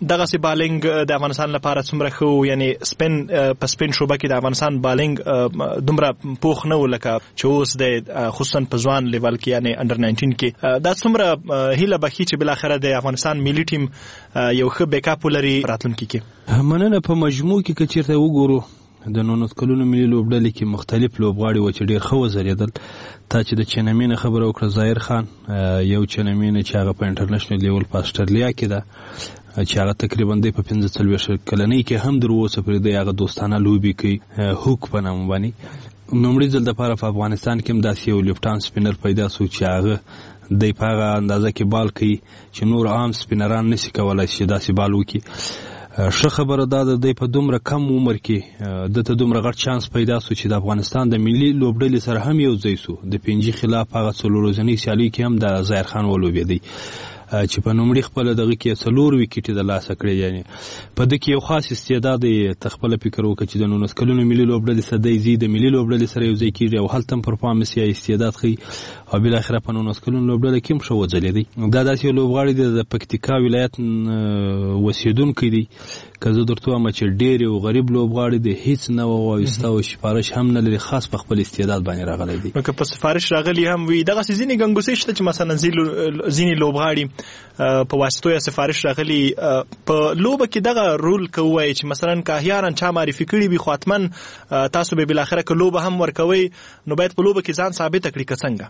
بالینګ د افغانستان لپاره څومره ښه، یعنی سپین په سپین شوبه کې د افغانستان بالینګ دومره پوخ نه و لکه چې اوس د خصوصا په ځوان لیول کې یعنی انډر 19 کې. دا څومره هیله بخي چې بل اخره د افغانستان ملي ټیم یو ښه بیک اپ ولري راتلونکي کې. مننه. په مجموع کې که چیرته وګورو د 19 کلونو ملي لوبډلې کې مختلف لوبغاړي و چې ډېر ښه وځلېدل. تا چې د چینامین خبره وکړه ظاهر خان، یو چینامین چې هغه په انټرنیشنل لیول په استرالیا کې ده چې هغه تقریبا د په 45 کلنۍ کې هم در اوسه پرې د هغه دوستانه لوبي کوي هوک په نوم باندې. نومړي ځل د لپاره په افغانستان کې هم داسې یو لیفټان سپینر پیدا شو چې هغه د په هغه اندازه کې بال کوي چې نور عام سپینران نشي کولای چې داسې بال وکړي. ښه خبره ده د په دومره کم عمر کې دته دومره غټ چانس پیدا شو چې د افغانستان د ملي لوبډلې سره هم یو ځای شو. د پنجي خلاف هغه څلور ورځنۍ سیالي کې هم د ظاهر خان ولوبېدی چې په نومړي خپل دغه کې 4 وکټ د لاسه کړی. یعنی په دې کې یو خاص استعداد تخپل فکر وکړي چې د 19 کلونو ملي لوبډلې سره د زی د ملي لوبډلې سره یو ځای کېږي او هلته پرفارمنس یا استعداد خي او بل اخره په 19 کلونو لوبډلې کې هم شو وځلېدی. دا داسې لوبغاړي د پکتیکا ولایت وسیدونکو دي. که زه درته وایم چې ډېر یو غریب لوبغاړي دی، هیڅ نه وایسته او سفارش هم نه لري، خاص په خپل استعداد باندې راغلی دی. نو که په سفارش راغلی هم وي دغسې ځینې ګنګوسې شته چې مثلا ځینې لوبغاړي په واسطو یا سفارش راغلی په لوبه کې دغه رول که ووایي چې مثلا که احیانا چا معرفي کړي وي خو حتما تاسو به بالاخره که لوبه هم ورکوئ نو باید په لوبه کې ځان ثابته کړي که څنګه؟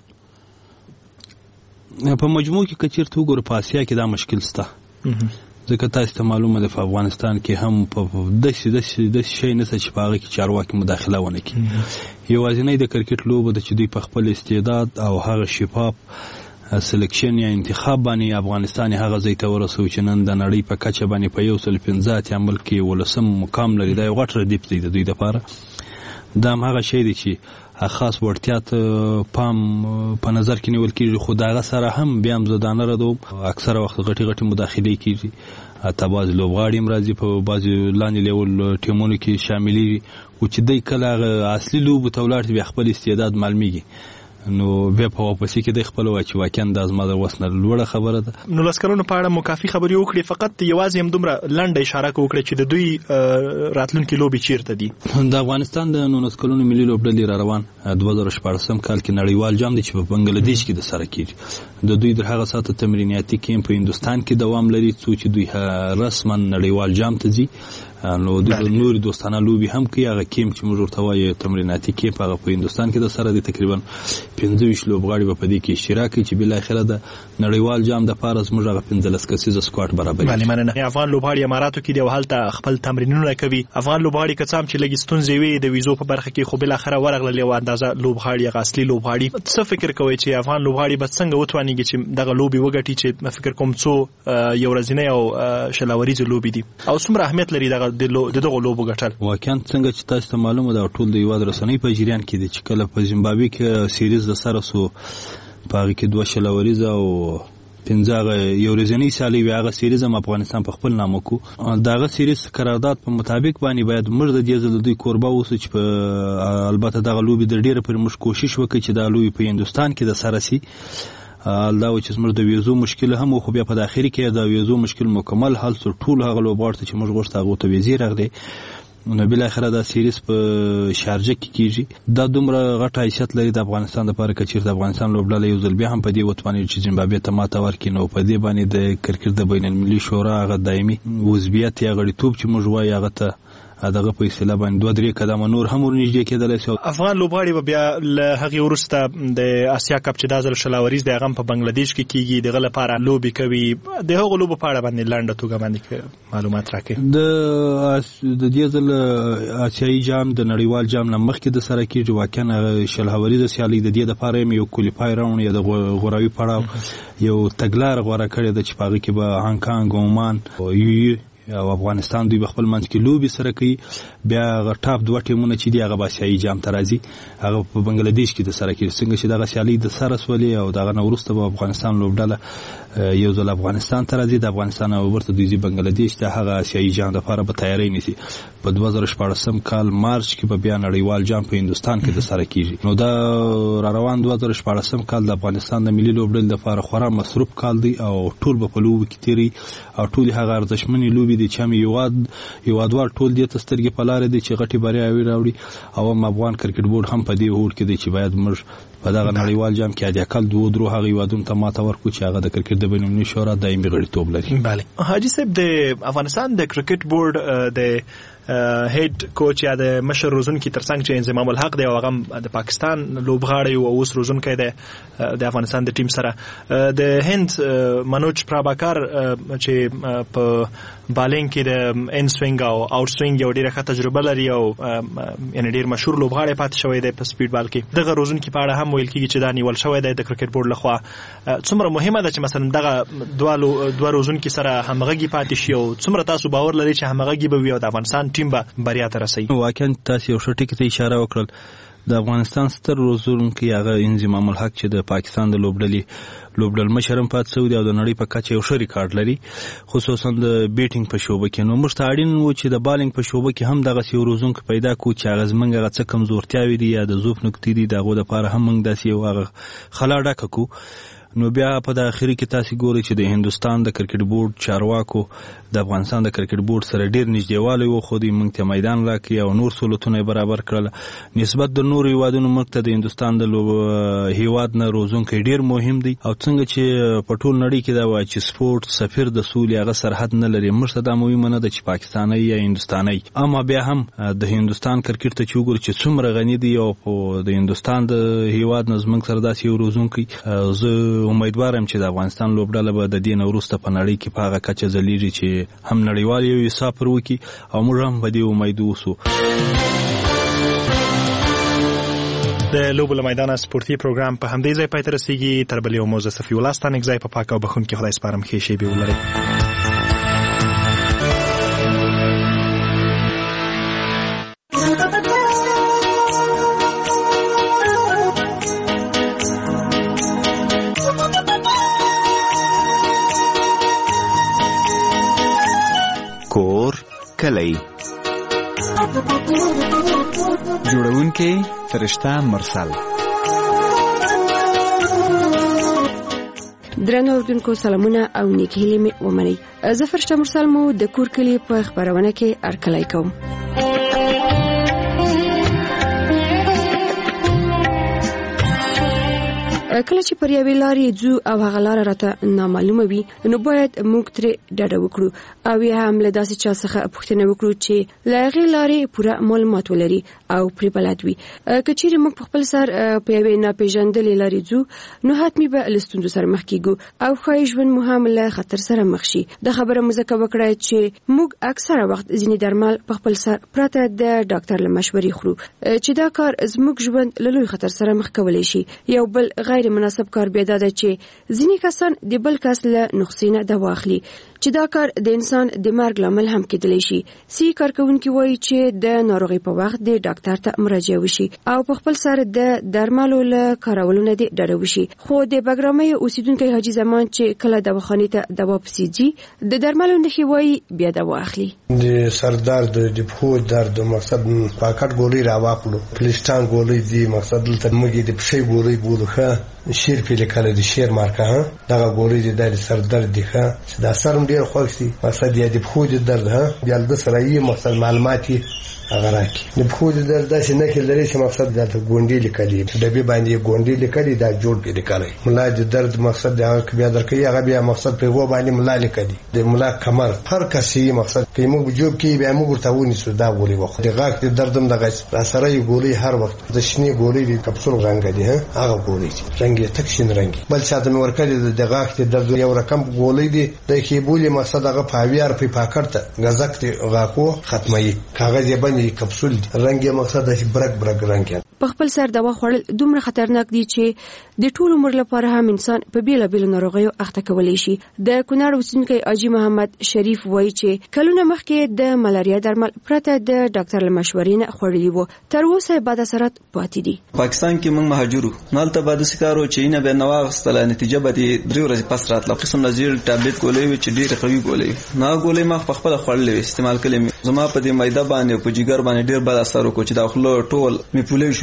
په مجموع کې که چېرته وګورو په اسیا کې دا مشکل شته. ځکه تاسو ته معلومه ده په افغانستان کې هم په داسې شی نشته چې په هغه کې چارواکي مداخله ونه کړي. یوازینی د کرکټ لوبه ده چې دوی په خپل استعداد او هغه شفاف سلیکشن یا انتخاب باندې افغانستان هغه ځای ته ورسوي چې نن د نړۍ په کچه باندې په 115 عمل کې ولسم مقام لري. دا یو غټ ردیف دی د دوی لپاره. دا هم هغه شی دی چې خاص وړتیا ته پام په نظر کې نیول کېږي، خو د هغه سره هم بیا هم زدانه ردوم اکثره وخت غټې مداخلې کېږي. حتی بعضې لوبغاړي هم راځي په بعضې لاندې لیول ټیمونو کې شاملېږي، خو چې دی کله هغه اصلي لوبو ته ولاړ بیا خپل استعداد معلومیږي نو بیا په واپسې کې د خپل وای چې واقعا د زما د وسنه لوړه خبره ده. نو لسکرونو په اړه مو کافي خبرې وکړې، فقط یوازې هم دومره لنډه اشاره وکړه چې د دوی راتلونکي لوبې چیرته دي. د افغانستان د 19 کلونو ملي لوبډلې را روان 2014 کال کې نړیوال جام دی چې په بنگلاديش کې د سره کېږي. د دوی در هغه ساعت تمریناتي کیمپ په هندستان کې دوام لري چې دوی رسما نړیوال جام ته ځي. نو د نور دوستانه لوبي هم کوي. هغه کیمپ چې موږ ورته وایو تمریناتي کیمپ هغه په هندستان کې د سره دي. تقریبا 15 لوبغاړي په دې کې اشتراک کوي چې بل اخره د نړیوال جام د پاره زموږ هغه 15 کسیزه سکواډ برابر. بله مننه. افغان لوبغاړي اماراتو کې دی او هلته خپل تمرینونه کوي. افغان لوبغاړي که څه هم چې لږ ستونزې وي د ویزو په برخه کې، خو بل اخره ورغلل یو اندازه لوبغاړي هغه اصلي لوبغاړي. څه فکر کوي چې افغان لوبغاړي به څنګه وتوانیږي چې دغه لوبي وګټي چې فکر کوم څو یو ورځنی او شلاوریز لوبي دي او څومره اهمیت لري دغه لوبو ګټل؟ واقعا څنګه چې تاسو ته معلومه ده ټول د یو رسنۍ په جریان کې دي چې کله په زیمبابوې کې سیریز د سره سو په هغه کې 2 شلاوریز او 15 یو ورځنی سیالي وي. هغه سیریز هم افغانستان په خپل نامه کو. دغه سیریز قرارداد په مطابق باندې باید موږ د دې ځل دوی کوربه اوسو چې البته دغه لوبي د ډیره پر موږ کوشش وکړو چې دا لوبي په هندستان کې د سره سي. دا و چې زموږ د ویزو مشکل هم خو بیا په داخلي کې د ویزو مشکل مکمل حل سر ټول هغه لوبغاړي چې موږ غوښته هغه ته ویزې راغلي. نو بل اخره دا سیریز په شارجه کې کیږي. دا دومره غټه حیثیت لري د افغانستان لپاره چې د افغانستان لوبډله یو ځل بیا هم په دې وتواني چې زیمبابوې ته ماته ورکړي. نو په دې باندې د کرکټ د بین المللي شورا هغه دایمي عضویت یا غړیتوب چې موږ وایو هغه ته دغه په اصطلاح باندې 2-3 قدمه نور هم ورنږدې کېدلی شي. افغان لوبغاړي به بیا له هغې وروسته د اسیا کپ چې دا ځل شلاوریز دی هغه په بنگلاديش کې کېږي، دغه لپاره لوبې کوي. د هغو لوبو په اړه باندې لنډه توګه باندې معلومات راکړئ. د دې ځل اسیایي جام د نړیوال جام نه مخکې د سره کېږي. واقعا شلاوریز سیالي د دې لپاره یو کوالیفای راوند یا د غوراوي پړاو یو تګلار غوړه کړې ده چې په هغه کې به هانګ کانګ، عمان او افغانستان دوی خپل منځ کې لوبي سره کوي. بیا ټاپ 2 ټیمونه چې دی هغه باسیایي جام ته راځي، هغه په بنگلاديش کې د سره کې څنګه چې دغه سیالي د سره سولې او دغه نو وروسته به افغانستان لوبډله یو ځل افغانستان ته راځي. د افغانستان او ورته دوی بنگلاديش ته هغه سیاسي جام لپاره به تیاری نیسي. په 2014 کال مارچ کې به بیا نړیوال جام په هندستان کې د سره کیږي. نو دا را روان 2014 کال د افغانستان د ملي لوبډلې لپاره خورا مصروف کال دی او ټول په لوب کې تیری او ټول هغه ارزښتمنې لوبي شوي دي چې هیوادوال ټول دې سترګې په لار دي چې غټي بریاوي راوړي او افغان کرکټ بورډ هم په دې هوډ کې دی چې باید موږ په دغه نړیوال جام کې د اقل 2 هغه هیوادونو ته ماته ورکړو چې هغه د کرکټ د بین المللي شورا دایمي غړیتوب لري. بله حاجی صاحب د افغانستان د کرکټ بورډ د هیډ کوچ یا د مشر روزونکي ترڅنګ چې انضمام الحق دی او هغه د پاکستان لوبغاړی او اوس روزونکي دی د افغانستان د ټیم سره د هند منوج پراباکار چې په بالینګ کې د ان سوینګ او آوټ سوینګ یو ډیره ښه تجربه لري او یعنی ډیر مشهور لوبغاړی پاتې شوی دی په سپیډ بال کې. دغه روزونکي په اړه هم ویل کیږي چې دا نیول شوی دی د کرکټ بورډ لخوا. څومره مهمه ده چې مثلا دغه دوه روزونکي سره همغږي پاتې شي او څومره تاسو باور لري چې همغږي به وي او د افغانستان ټیم به بریا ته رسي؟ واقعا تاسو یو ښه ټکی ته اشاره وکړل. د افغانستان ستر روزونکي هغه انضمام الحق چې د پاکستان د لوبډل مشرم پات سعودي او د نړۍ په کچه یو ښه ریکارډ لري خصوصا د بیټینګ په شوبه کې. نو موږ ته اړین و چې د بالینګ په شوبه کې هم دغه یو روزونکي پیدا کو چې هغه زمونږ هغه څه کمزورتیاوي دي یا د ضعف نقطې دي دغه لپاره هم موږ داسې یو هغه خلا ډکه کو. نو بیا په د اخري کې تاسو ګورئ چې د هندستان د کرکټ بورډ چارواکو د افغانستان د کرکټ بورډ سره ډیر نږدېوالی و خو دوی موږ ته میدان راکړي او نور سهولتونه برابر کړل نسبت د نورو هیوادونو موږ ته د هندستان د هیواد نه روزونکی ډیر مهم دی او څنګه چې په ټول نړۍ کې دا وایي چې سپورت سفیر د سولې هغه سرحد نه لري. موږ ته دا مهمه نه ده چې پاکستاني یا هندستاني، اما بیا هم د هندستان کرکټ ته چې وګورئ چې څومره غني دی او د هندستان د هیواد نه زموږ سره داسې یو روزونکی زه امیدوارم چې د افغانستان لوبډله به د دې نه وروسته په نړۍ کې په هغه کچه ځلیږي چې هم نړیوال یو حساب پر وکړي او موږ هم په دې امید اوسو. د لوبو له میدانه سپورتي پروګرام په همدې ځای پای ته رسیږي. تر بلې موزه صفي الله ستانک ځای په پاک او بخښونکي خدای سپارم. ښې شېبې ولرئ. کور کلی جوړونکي فرشته مرسل. درنو اوردونکو سلامونه او نیک هیلې مې ومنئ. زه فرشته مرسل مو د کور کلی په خبرونه کې ارکلای کوم. کله چې پر یوې لارې ځو او هغه لاره راته نامعلومه وي نو باید موږ ترې ډډه وکړو او یا هم له داسې چا څخه پوښتنه وکړو چې له هغې لارې پوره معلومات ولري او پرې بلد وي. که چیرې موږ په خپل سر په یوې ناپېژندلې لارې ځو نو حتمي به له ستونزو سره مخ کېږو او ښایي ژوند مو هم له خطر سره مخ شي. دا خبره مو ځکه وکړه چې موږ اکثره وخت ځینې درمل په خپل سر پرته د ډاکټر له مشورې خورو چې دا کار زموږ ژوند له لوی خطر سره مخ کولی شي. یو بل غیر مناسب کار بیا دا ده چې ځینې کسان د بل کس له نسخې نه دوا اخلي چې دا کار د انسان د مرګ لامل هم کېدلی شي. سی کارکونکي وایي چې د ناروغۍ په وخت د ډاکټر ته مراجعه وشي او په خپل سر د درملو له کارولو نه ډډه وشي. خو د بګرامۍ اوسیدونکی حاجي زمان چې کله دواخانې ته دوا پسې ځي د درملو نښې وایي بیا دوا اخلي. د سر درد د پښو درد مقصد پاکټ ګولۍ راواخلو پلیسټان ګولۍ دي مقصد دلته موږ د پښې ګولۍ بولو ښه شیر په لیکل دي شیر مارکه ها دغه ګولۍ د سر درد دي ښه دا سرم ډیر خوښ دي مقصد یې د پښو درد ها بیا د سره یې مقصد معلومات هغه راکې د پښو درد داسې نه کې لري چې مقصد د ګونډې لیکلي ډبې باندې ګونډې لیکلي دا جوړ کې لیکلي ملا د درد مقصد د هغه بیا درکې هغه بیا مقصد په و باندې ملا لیکلي د ملا کمر هر کسي مقصد په موږ جوب کې بیا موږ ورته ونیسو دا ګولۍ وخت د غاښ د دردم دغه سره یې ګولۍ هر وخت د شنې ګولۍ د کپسول رنګ دي هغه ګولۍ رنګ یې تک شین رنګ بل څه د ورکړي د غاښ د درد یو رقم ګولۍ دي د کیبولې مقصد هغه پاویار په پاکټ غزک د غاکو ختمي کاغذ یې باندې کپسول رنګ یې مقصد د برګ رنګ په خپل سر دوا خوړل دومره خطرناک دي چې د ټول عمر لپاره هم انسان په بیلابیلو ناروغیو اخته کولی شي. د کونړ اوسیدونکی حاجي محمد شریف وایي چې کلونه مخکې د ملاریا درمل پرته د ډاکټر له مشورې نه خوړلي وو تر اوسه بد اثرات پاتې دي. پاکستان کې موږ مهاجرو نالته بعد سکارو چې نه به نواغستله نتیجه به د 3 ورځې پس راتله قسم نظیر ټابلیټ ګولۍ چې ډیره قوي ګولۍ نه ګولۍ ما په خپل خوړلې استعمال کړې زما په دې مایده باندې په جګر باندې ډیر بد اثر وکړ چې دا خلو ټول می پولې شروع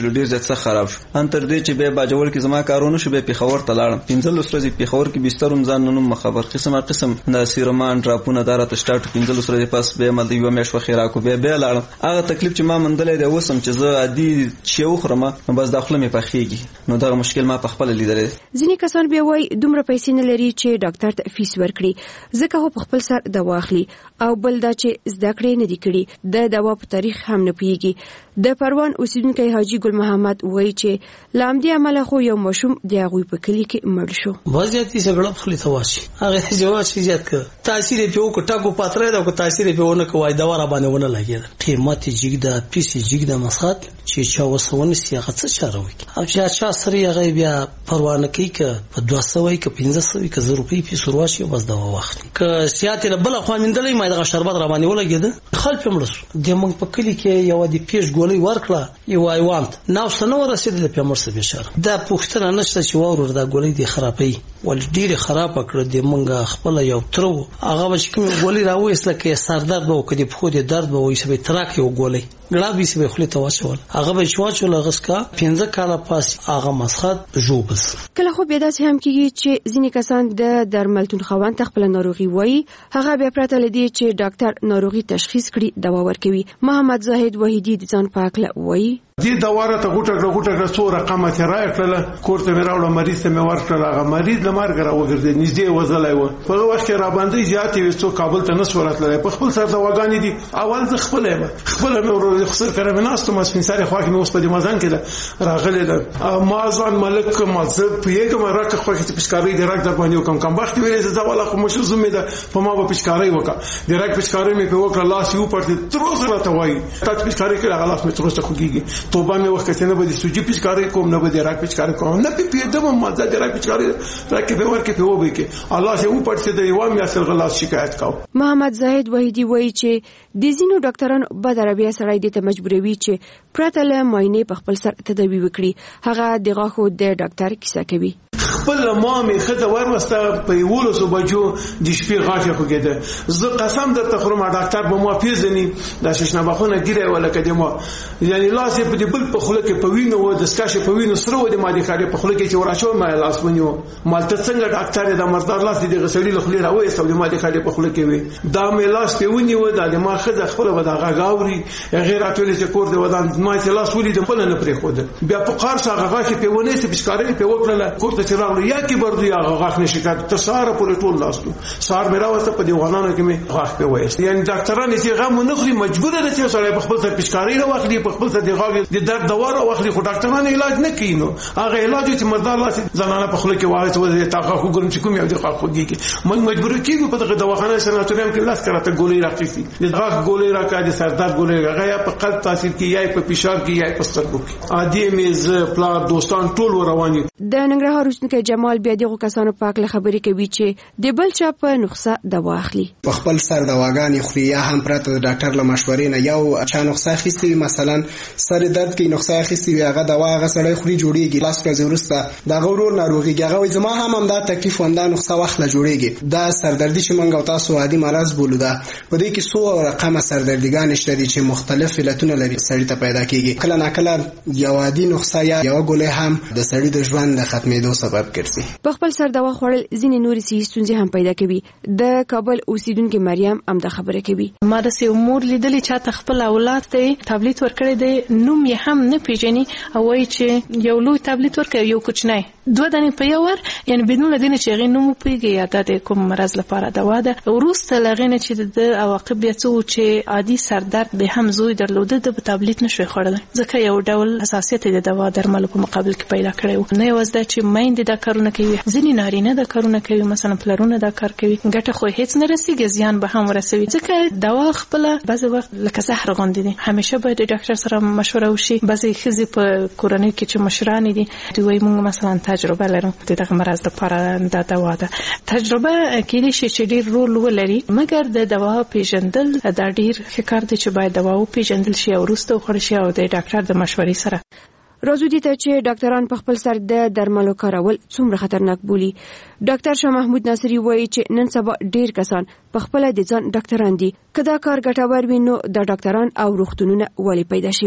ډیر ځت څخه خراب شو. ان تر دې چې به باجوړ کې زما کارونه شو به پیښور ته لاړم. 15 ورځې پیښور کې بسترم ځان نوم خبر قسم د سیرومان ډراپونه دارته سٹارټ 15 ورځې پس به مل یو مېش وخیرا کو به لاړم. هغه تکلیف چې ما مندلې د وسم چې زه عادي چې وخرم بس داخله مې پخېږي نو دا مشکل ما په خپل لیدل. ځینې کسان بیا وایي دومره پیسې نه لري چې ډاکټر ته فیس ورکړي ځکه هو په خپل سر دوا اخلي او بل دا چې زده کړې نه دي کړي د دوا په تاریخ هم نه پیږي. د پروان اوسیدونکو حاجی ګل محمد وایي چې لامدي عمله خو یو مشوم دی هغه په کلی کې مړ شو. وضعیتي سګړه خلی تواشي هغه جواب شي زیات ک تاثیر په او کټاکو پاتره دا کو تاثیر په ونه کوي دا ور باندې ونه لګي قیمت جګدا پیسې جګدا مسخات چې چا وسونه سیاغه څه چاروي او چې چا سری هغه بیا پروانه کوي ک په 200 ک 1500 ک 1000 روپۍ په سرواشي بس دا وخت ک سیاته بل خو مندلې ما دا شربت را باندې ولګید خلف مړس د موږ په کلی کې یو د پیش ګولې ورکړه یو ایوانت نو سنو رسیدل په مرسه بشر دا پوښتنه نشته چې وور دا ګولې دی خرابې ول ډیره خراب کړ د موږ خپل یو ترو هغه چې کوم ګولې راوېسله کې سردرد وو کدي په خو دې درد وو چې به تراک یو ګولې ګلا به سي خپل تواشول هغه به شواچول غسکا 15 کاله پاس هغه مسخت جوبس. کله خو بیا داسې هم کیږي چې ځینې کسان د درملتون خوان خپل ناروغي وایي هغه بیا پرته لدی چې ډاکټر ناروغي تشخیص کړي دوا ورکوي. محمد زاهد وحیدی د ځان پاکله وایي دې دواره ته غوټه څو رقمه تیرای کړل کوړه مې راوړل مریض ته مې ورکړل هغه مریض لمرګ راوګرځي نږدې وځلای و په وخت کې را باندې زیاتې وڅو کابل ته نسورتلای په خپل سر دواګانې دي اول ځ خپل مې ورو خسر کړم ناستو ما سپینساري خو کې مې اوس په دې مزان کې راغلی ده ما ځان ملک مازه په یو ما راکه خو کې پښکاری دی راک د باندې کوم وخت ویلې دا ولا خو مشو زمې ده په ما په پښکاری وکړه د راک پښکاری مې په وکړه لاس یو پړته تر اوسه راته وایي تاسو پښکاری کې غلاف مې تر اوسه خوږي توبه مې وخت نه بده سوجي پچکاري کوم نه بده راک پچکاري کوم نه پیډم مزه د راک پچکاري راکه به ورکه په وبې کې الله شه و پړسه د یو مې اصل غلاس شکایت کاو. محمد زاهد وحیدی وایي چې د زینو ډاکټرانو بدربیا سړی د مجبوروي چې پرته له معاینې په خپل سر تداوی وکړي هغه د غاښو د ډاکټر کیسه کوي. خپل مامي خته ورسته په یولو سو بجو د شپې غاښه خوګیده زه قسم درته خورم ډاکټر به ما پیژني د ششنه بخونه ګیره ولا کدمه یعنی لاس په دې بل په خله کې په وینو و د سکاشه په وینو سره و د ما دي خاله په خله کې چې وراشو ما لاس ونیو مالته څنګه ډاکټر د مردار لاس دې غسړي له خله راوي سو د ما دي خاله په خله کې وي دا مې لاس په ونیو د ما خزه خپل ودا غاوري غیر اتولې چې کور دی ودان ما چې لاس ولې د خپل نه پرې خود بیا په قار سره غاښه په ونه سي پښکارې په وکړه کور ته چراغ یا کی بردو یا غاښ نشکات ته ساره پورې ټول لاسو سار میرا واسطه په دیوانانو کې مې غاښ په وایست یعنی ډاکټرانو چې غو نخري مجبور دي چې سره په خپل سر پښکاری راوخلي په خپل سر دی غاښ د درد دوا راوخلي خو ډاکټرانو علاج نه کینو هغه علاج چې مردار لاس زنانه په خپل کې وایي ته تا غاښ ګورم چې کوم یو د غاښ خوږي موږ مجبور کیږو په دغه دواخانه سناتوریوم کې لاس کراته ګولې راکړي د غاښ ګولې راکړي د سردرد ګولې هغه په قلب تاثیر کوي یا په پیشاب کې یا په سترګو کې عادي میز پلار دوستان ټول رواني. د ننګرهار اوسیدونکو جمال بیا دغه کسانو پاک له خبرې کوي چې د بل چا په نسخه دوا اخلي په خپل سر دواګانې خوري یا هم پرته د ډاکټر له مشورې نه یو چا نسخه اخیستي مثلا سر درد کې نسخه اخیستي وي هغه دوا هغه سړی خوري جوړیږي لاس ورځې وروسته د غوړو ناروغي هغه زما هم دا تکلیف ونده نسخه واخله جوړیږي دا سردردي چې موږ تاسو عادي مرز بولو دا په دې کې څو رقمه سردردګان شته دي چې مختلف علتونه لري سړی ته پیدا کیږي کله ناکله یو عادي نسخه یا یو ګولې هم د سړی د ژوند د ختمېدو سبب ګرځي. په خپل سر دوا خوړل ځینې نورې صحي ستونزې هم پیدا کوي. د کابل اوسیدونکو مریم هم د خبره کوي. ما د سې امور لیدلې چې ته خپل اولاد ته ټابلیټ ورکړې دی نوم یې هم نه پیژني او وایي چې یو لوی ټابلیټ ورکړ یو کوچنی 2 دانې په یو ور یعنی بدون لدین چې غي نوم پیږي یا د کوم مرز لپاره دوا ده ورسته لغینه چې د عواقب بیا څه چې عادي سردرد به هم زوی درلوده د ټابلیټ نشوي خوړل ځکه یو ډول حساسیت د دوا درملو په مقابل کې پیدا کړي نه وځي چې مایند دا کارونه کوي ځینې نارینه دا کارونه کوي مثلا پلرونه دا کار کوي ګټه خو هیڅ نه رسیږي زیان به هم ورسوي ځکه دوا خپل بعضی وخت لکه زهر غوندي دي همیشه باید ډاکټر سره مشوره وشي بعضی خزي په کورنۍ کې چې مشران دي دوی موږ مثلا تجربه لرو دغه مرز لپاره دا دوا ده تجربه کېدای شي چې ډیر رول ولري مګر د دوا پیژندل دا ډیر ښه کار دی چې باید دوا او پیژندل شي او وروسته خوري شي او د ډاکټر د مشورې سره راځو دي ته چې ډاکټران په خپل سر د درملو کارول څومره خطرناک بولي. ډاکټر شاه محمود ناصری وایي چې نن سبا ډیر کسان په خپل د ځان ډاکټران دي کدا کار ګټور وي نو د ډاکټران او روغتونونو والی پیدا شوي.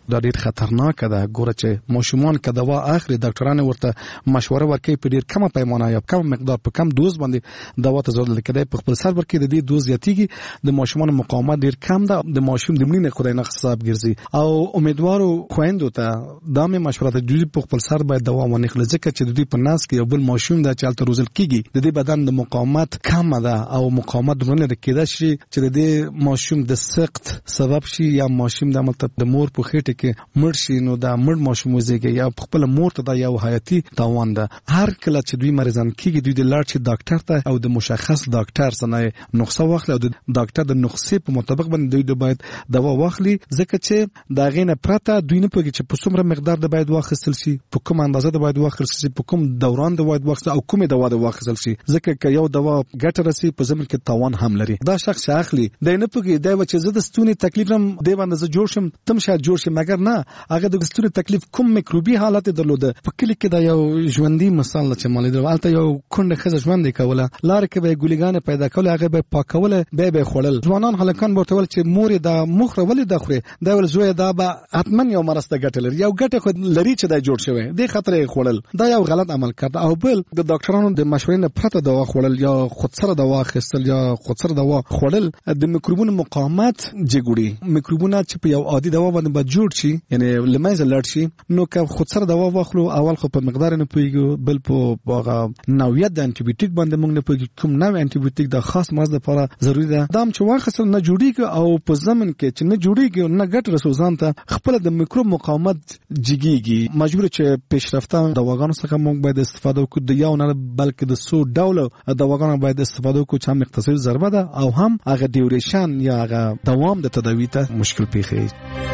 دا ډیر خطرناک ده. ګوره چې ماشومان که دوا اخلي ډاکټران ورته مشوره ورکوي په ډیر کمه پیمانه یا کم مقدار په کم دوز باندې دوا ته ضرورت لري. په خپل سر ورکوي د دې دوز زیاتیږي د ماشومان مقاومت ډیر کم ده، د ماشوم د مړینې خدای نه حساب ګرځي. او امیدوارو خويندو ته دا مې مشوره ده دوی په خپل سر باید دوا ونه خلک ځکه چې دوی په ناس کې یو بل ماشوم دا چالت روزل کیږي د دې بدن د مقاومت کم ده او مقاومت درنه کېده شي چې د دې ماشوم د سقط سبب شي یا ماشوم د مطلب د مور په خېټه کې مړ شي نو دا مړ ماشوم وزيږي یا خپل مور ته دا یو حیاتي تاوان ده. هر کله چې دوی مریضان کیږي دوی د لاړ شي ډاکټر ته او د مشخص ډاکټر څخه نسخه واخلي او د ډاکټر د نسخې په مطابق باندې دوی باید دوا واخلي ځکه چې دا غینه پرته دوی نه پوهیږي چې په څومره مقدار د باید واخیستل شي، په کوم اندازه د باید واخیستل شي، په کوم دوران د باید واخیستل او کومه دوا د واخیستل شي ځکه چې یو دوا ګټه رسي په ضمن کې تاوان هم لري. دا شخص اخلي د نه پوهیږي دا چې زه د ستوني تکلیف هم دی باندې زه جوړ شم تم شاید جوړ شي مګر نه هغه د ستوني تکلیف کوم میکروبي حالت درلوده. په کلی کې دا یو ژوندۍ مثال چې مالې درالته یو کونډه خزه ژوند کوله لار کې به ګولګانې پیدا کوله هغه به پاکوله به خړل ځوانان هلکان ورته ول چې مور دا مخره ولې د خوري دا ول زوی دا به حتمن یو مرسته ګټه لري یو ګټه خو لري چې دا جوړ شوی د خطر خړل دا یو غلط عمل کړ. او بل د ډاکټرانو د مشورې نه پرته دوا خړل یا خودسره دوا خستل یا خودسره دوا خړل د میکروبونو مقاومت جګړي میکروبونه چې په یو عادي دوا باندې جوړ شي یعنی لمایز لړ شي نو که خودسره دوا واخلو اول خو په مقدار نه پويګو بل په نوعیت د انټي بیوټیک باندې موږ نه پويګو کوم نوع انټي بیوټیک د خاص مرض لپاره ضروری ده. دا چې واخصل نه جوړیږي او په ضمن کې چې نه جوړیږي نه ګټ رسوزان ته خپل د میکروب مقاومت جګیږي. مجبور چې پیشرفته دواګانو څخه موږ باید استفاده وکړو د یو نه بلکې د 100 ډول دواګانو باید استفاده وکړو چې هم اقتصادي ضربه ده او هم هغه ډیوریشن یا هغه دوام د تداوی ته مشکل پیښي.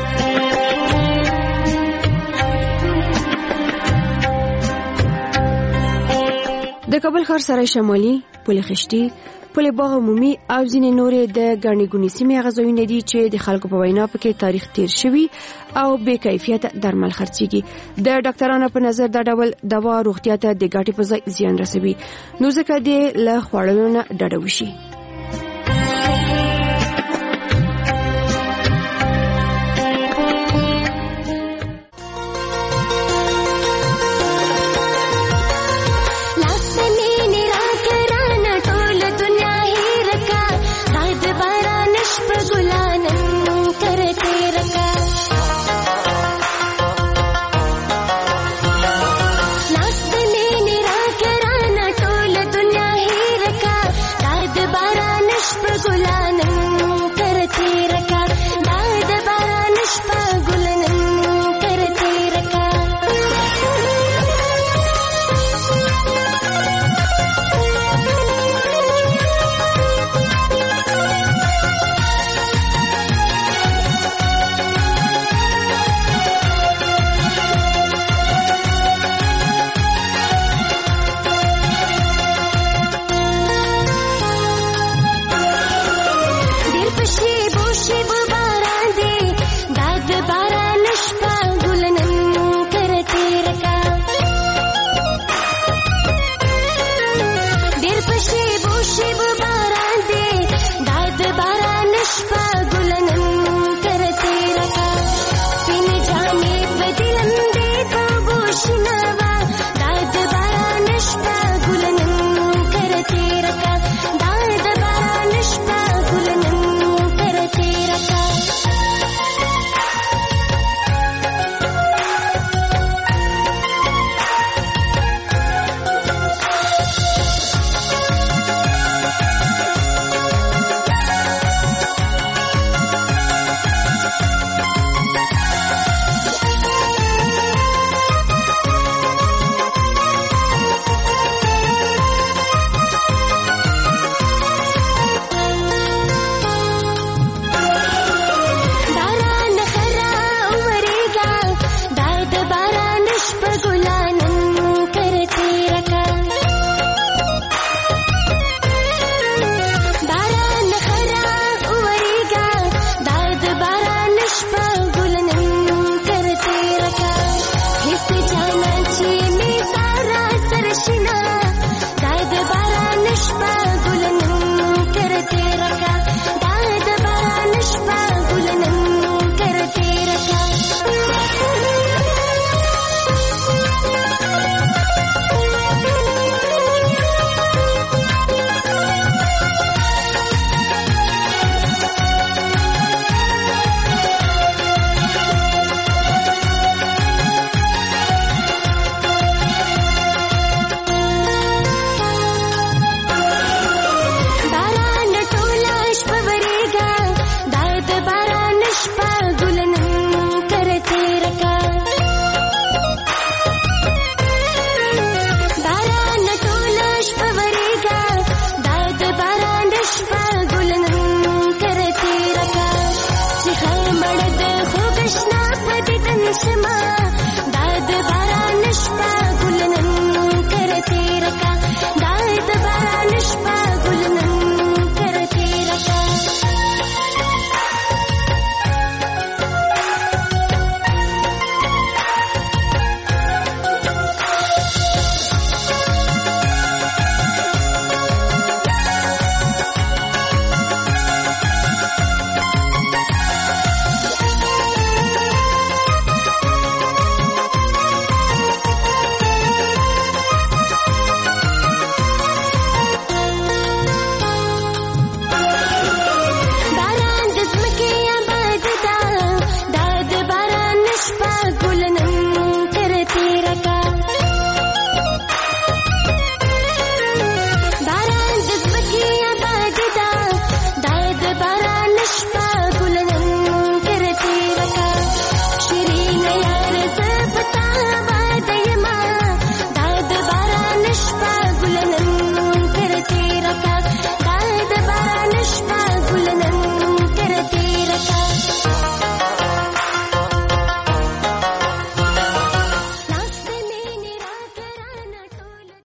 د کابل ښار سرای شمالي پل خشتي پل باغ عمومي او ځینې نورې د ګڼې ګونې سیمې غځایونه دي چې د خلکو په وینا پکې تاریخ تیر شوی او بې کیفیت درمل خرڅيږي. د ډاکټرانو په نظر دا ډول دوا روغتیا ته د ګټې په ځای زیان رسوي نو ځکه د له خوړلو نه ډډه وشي.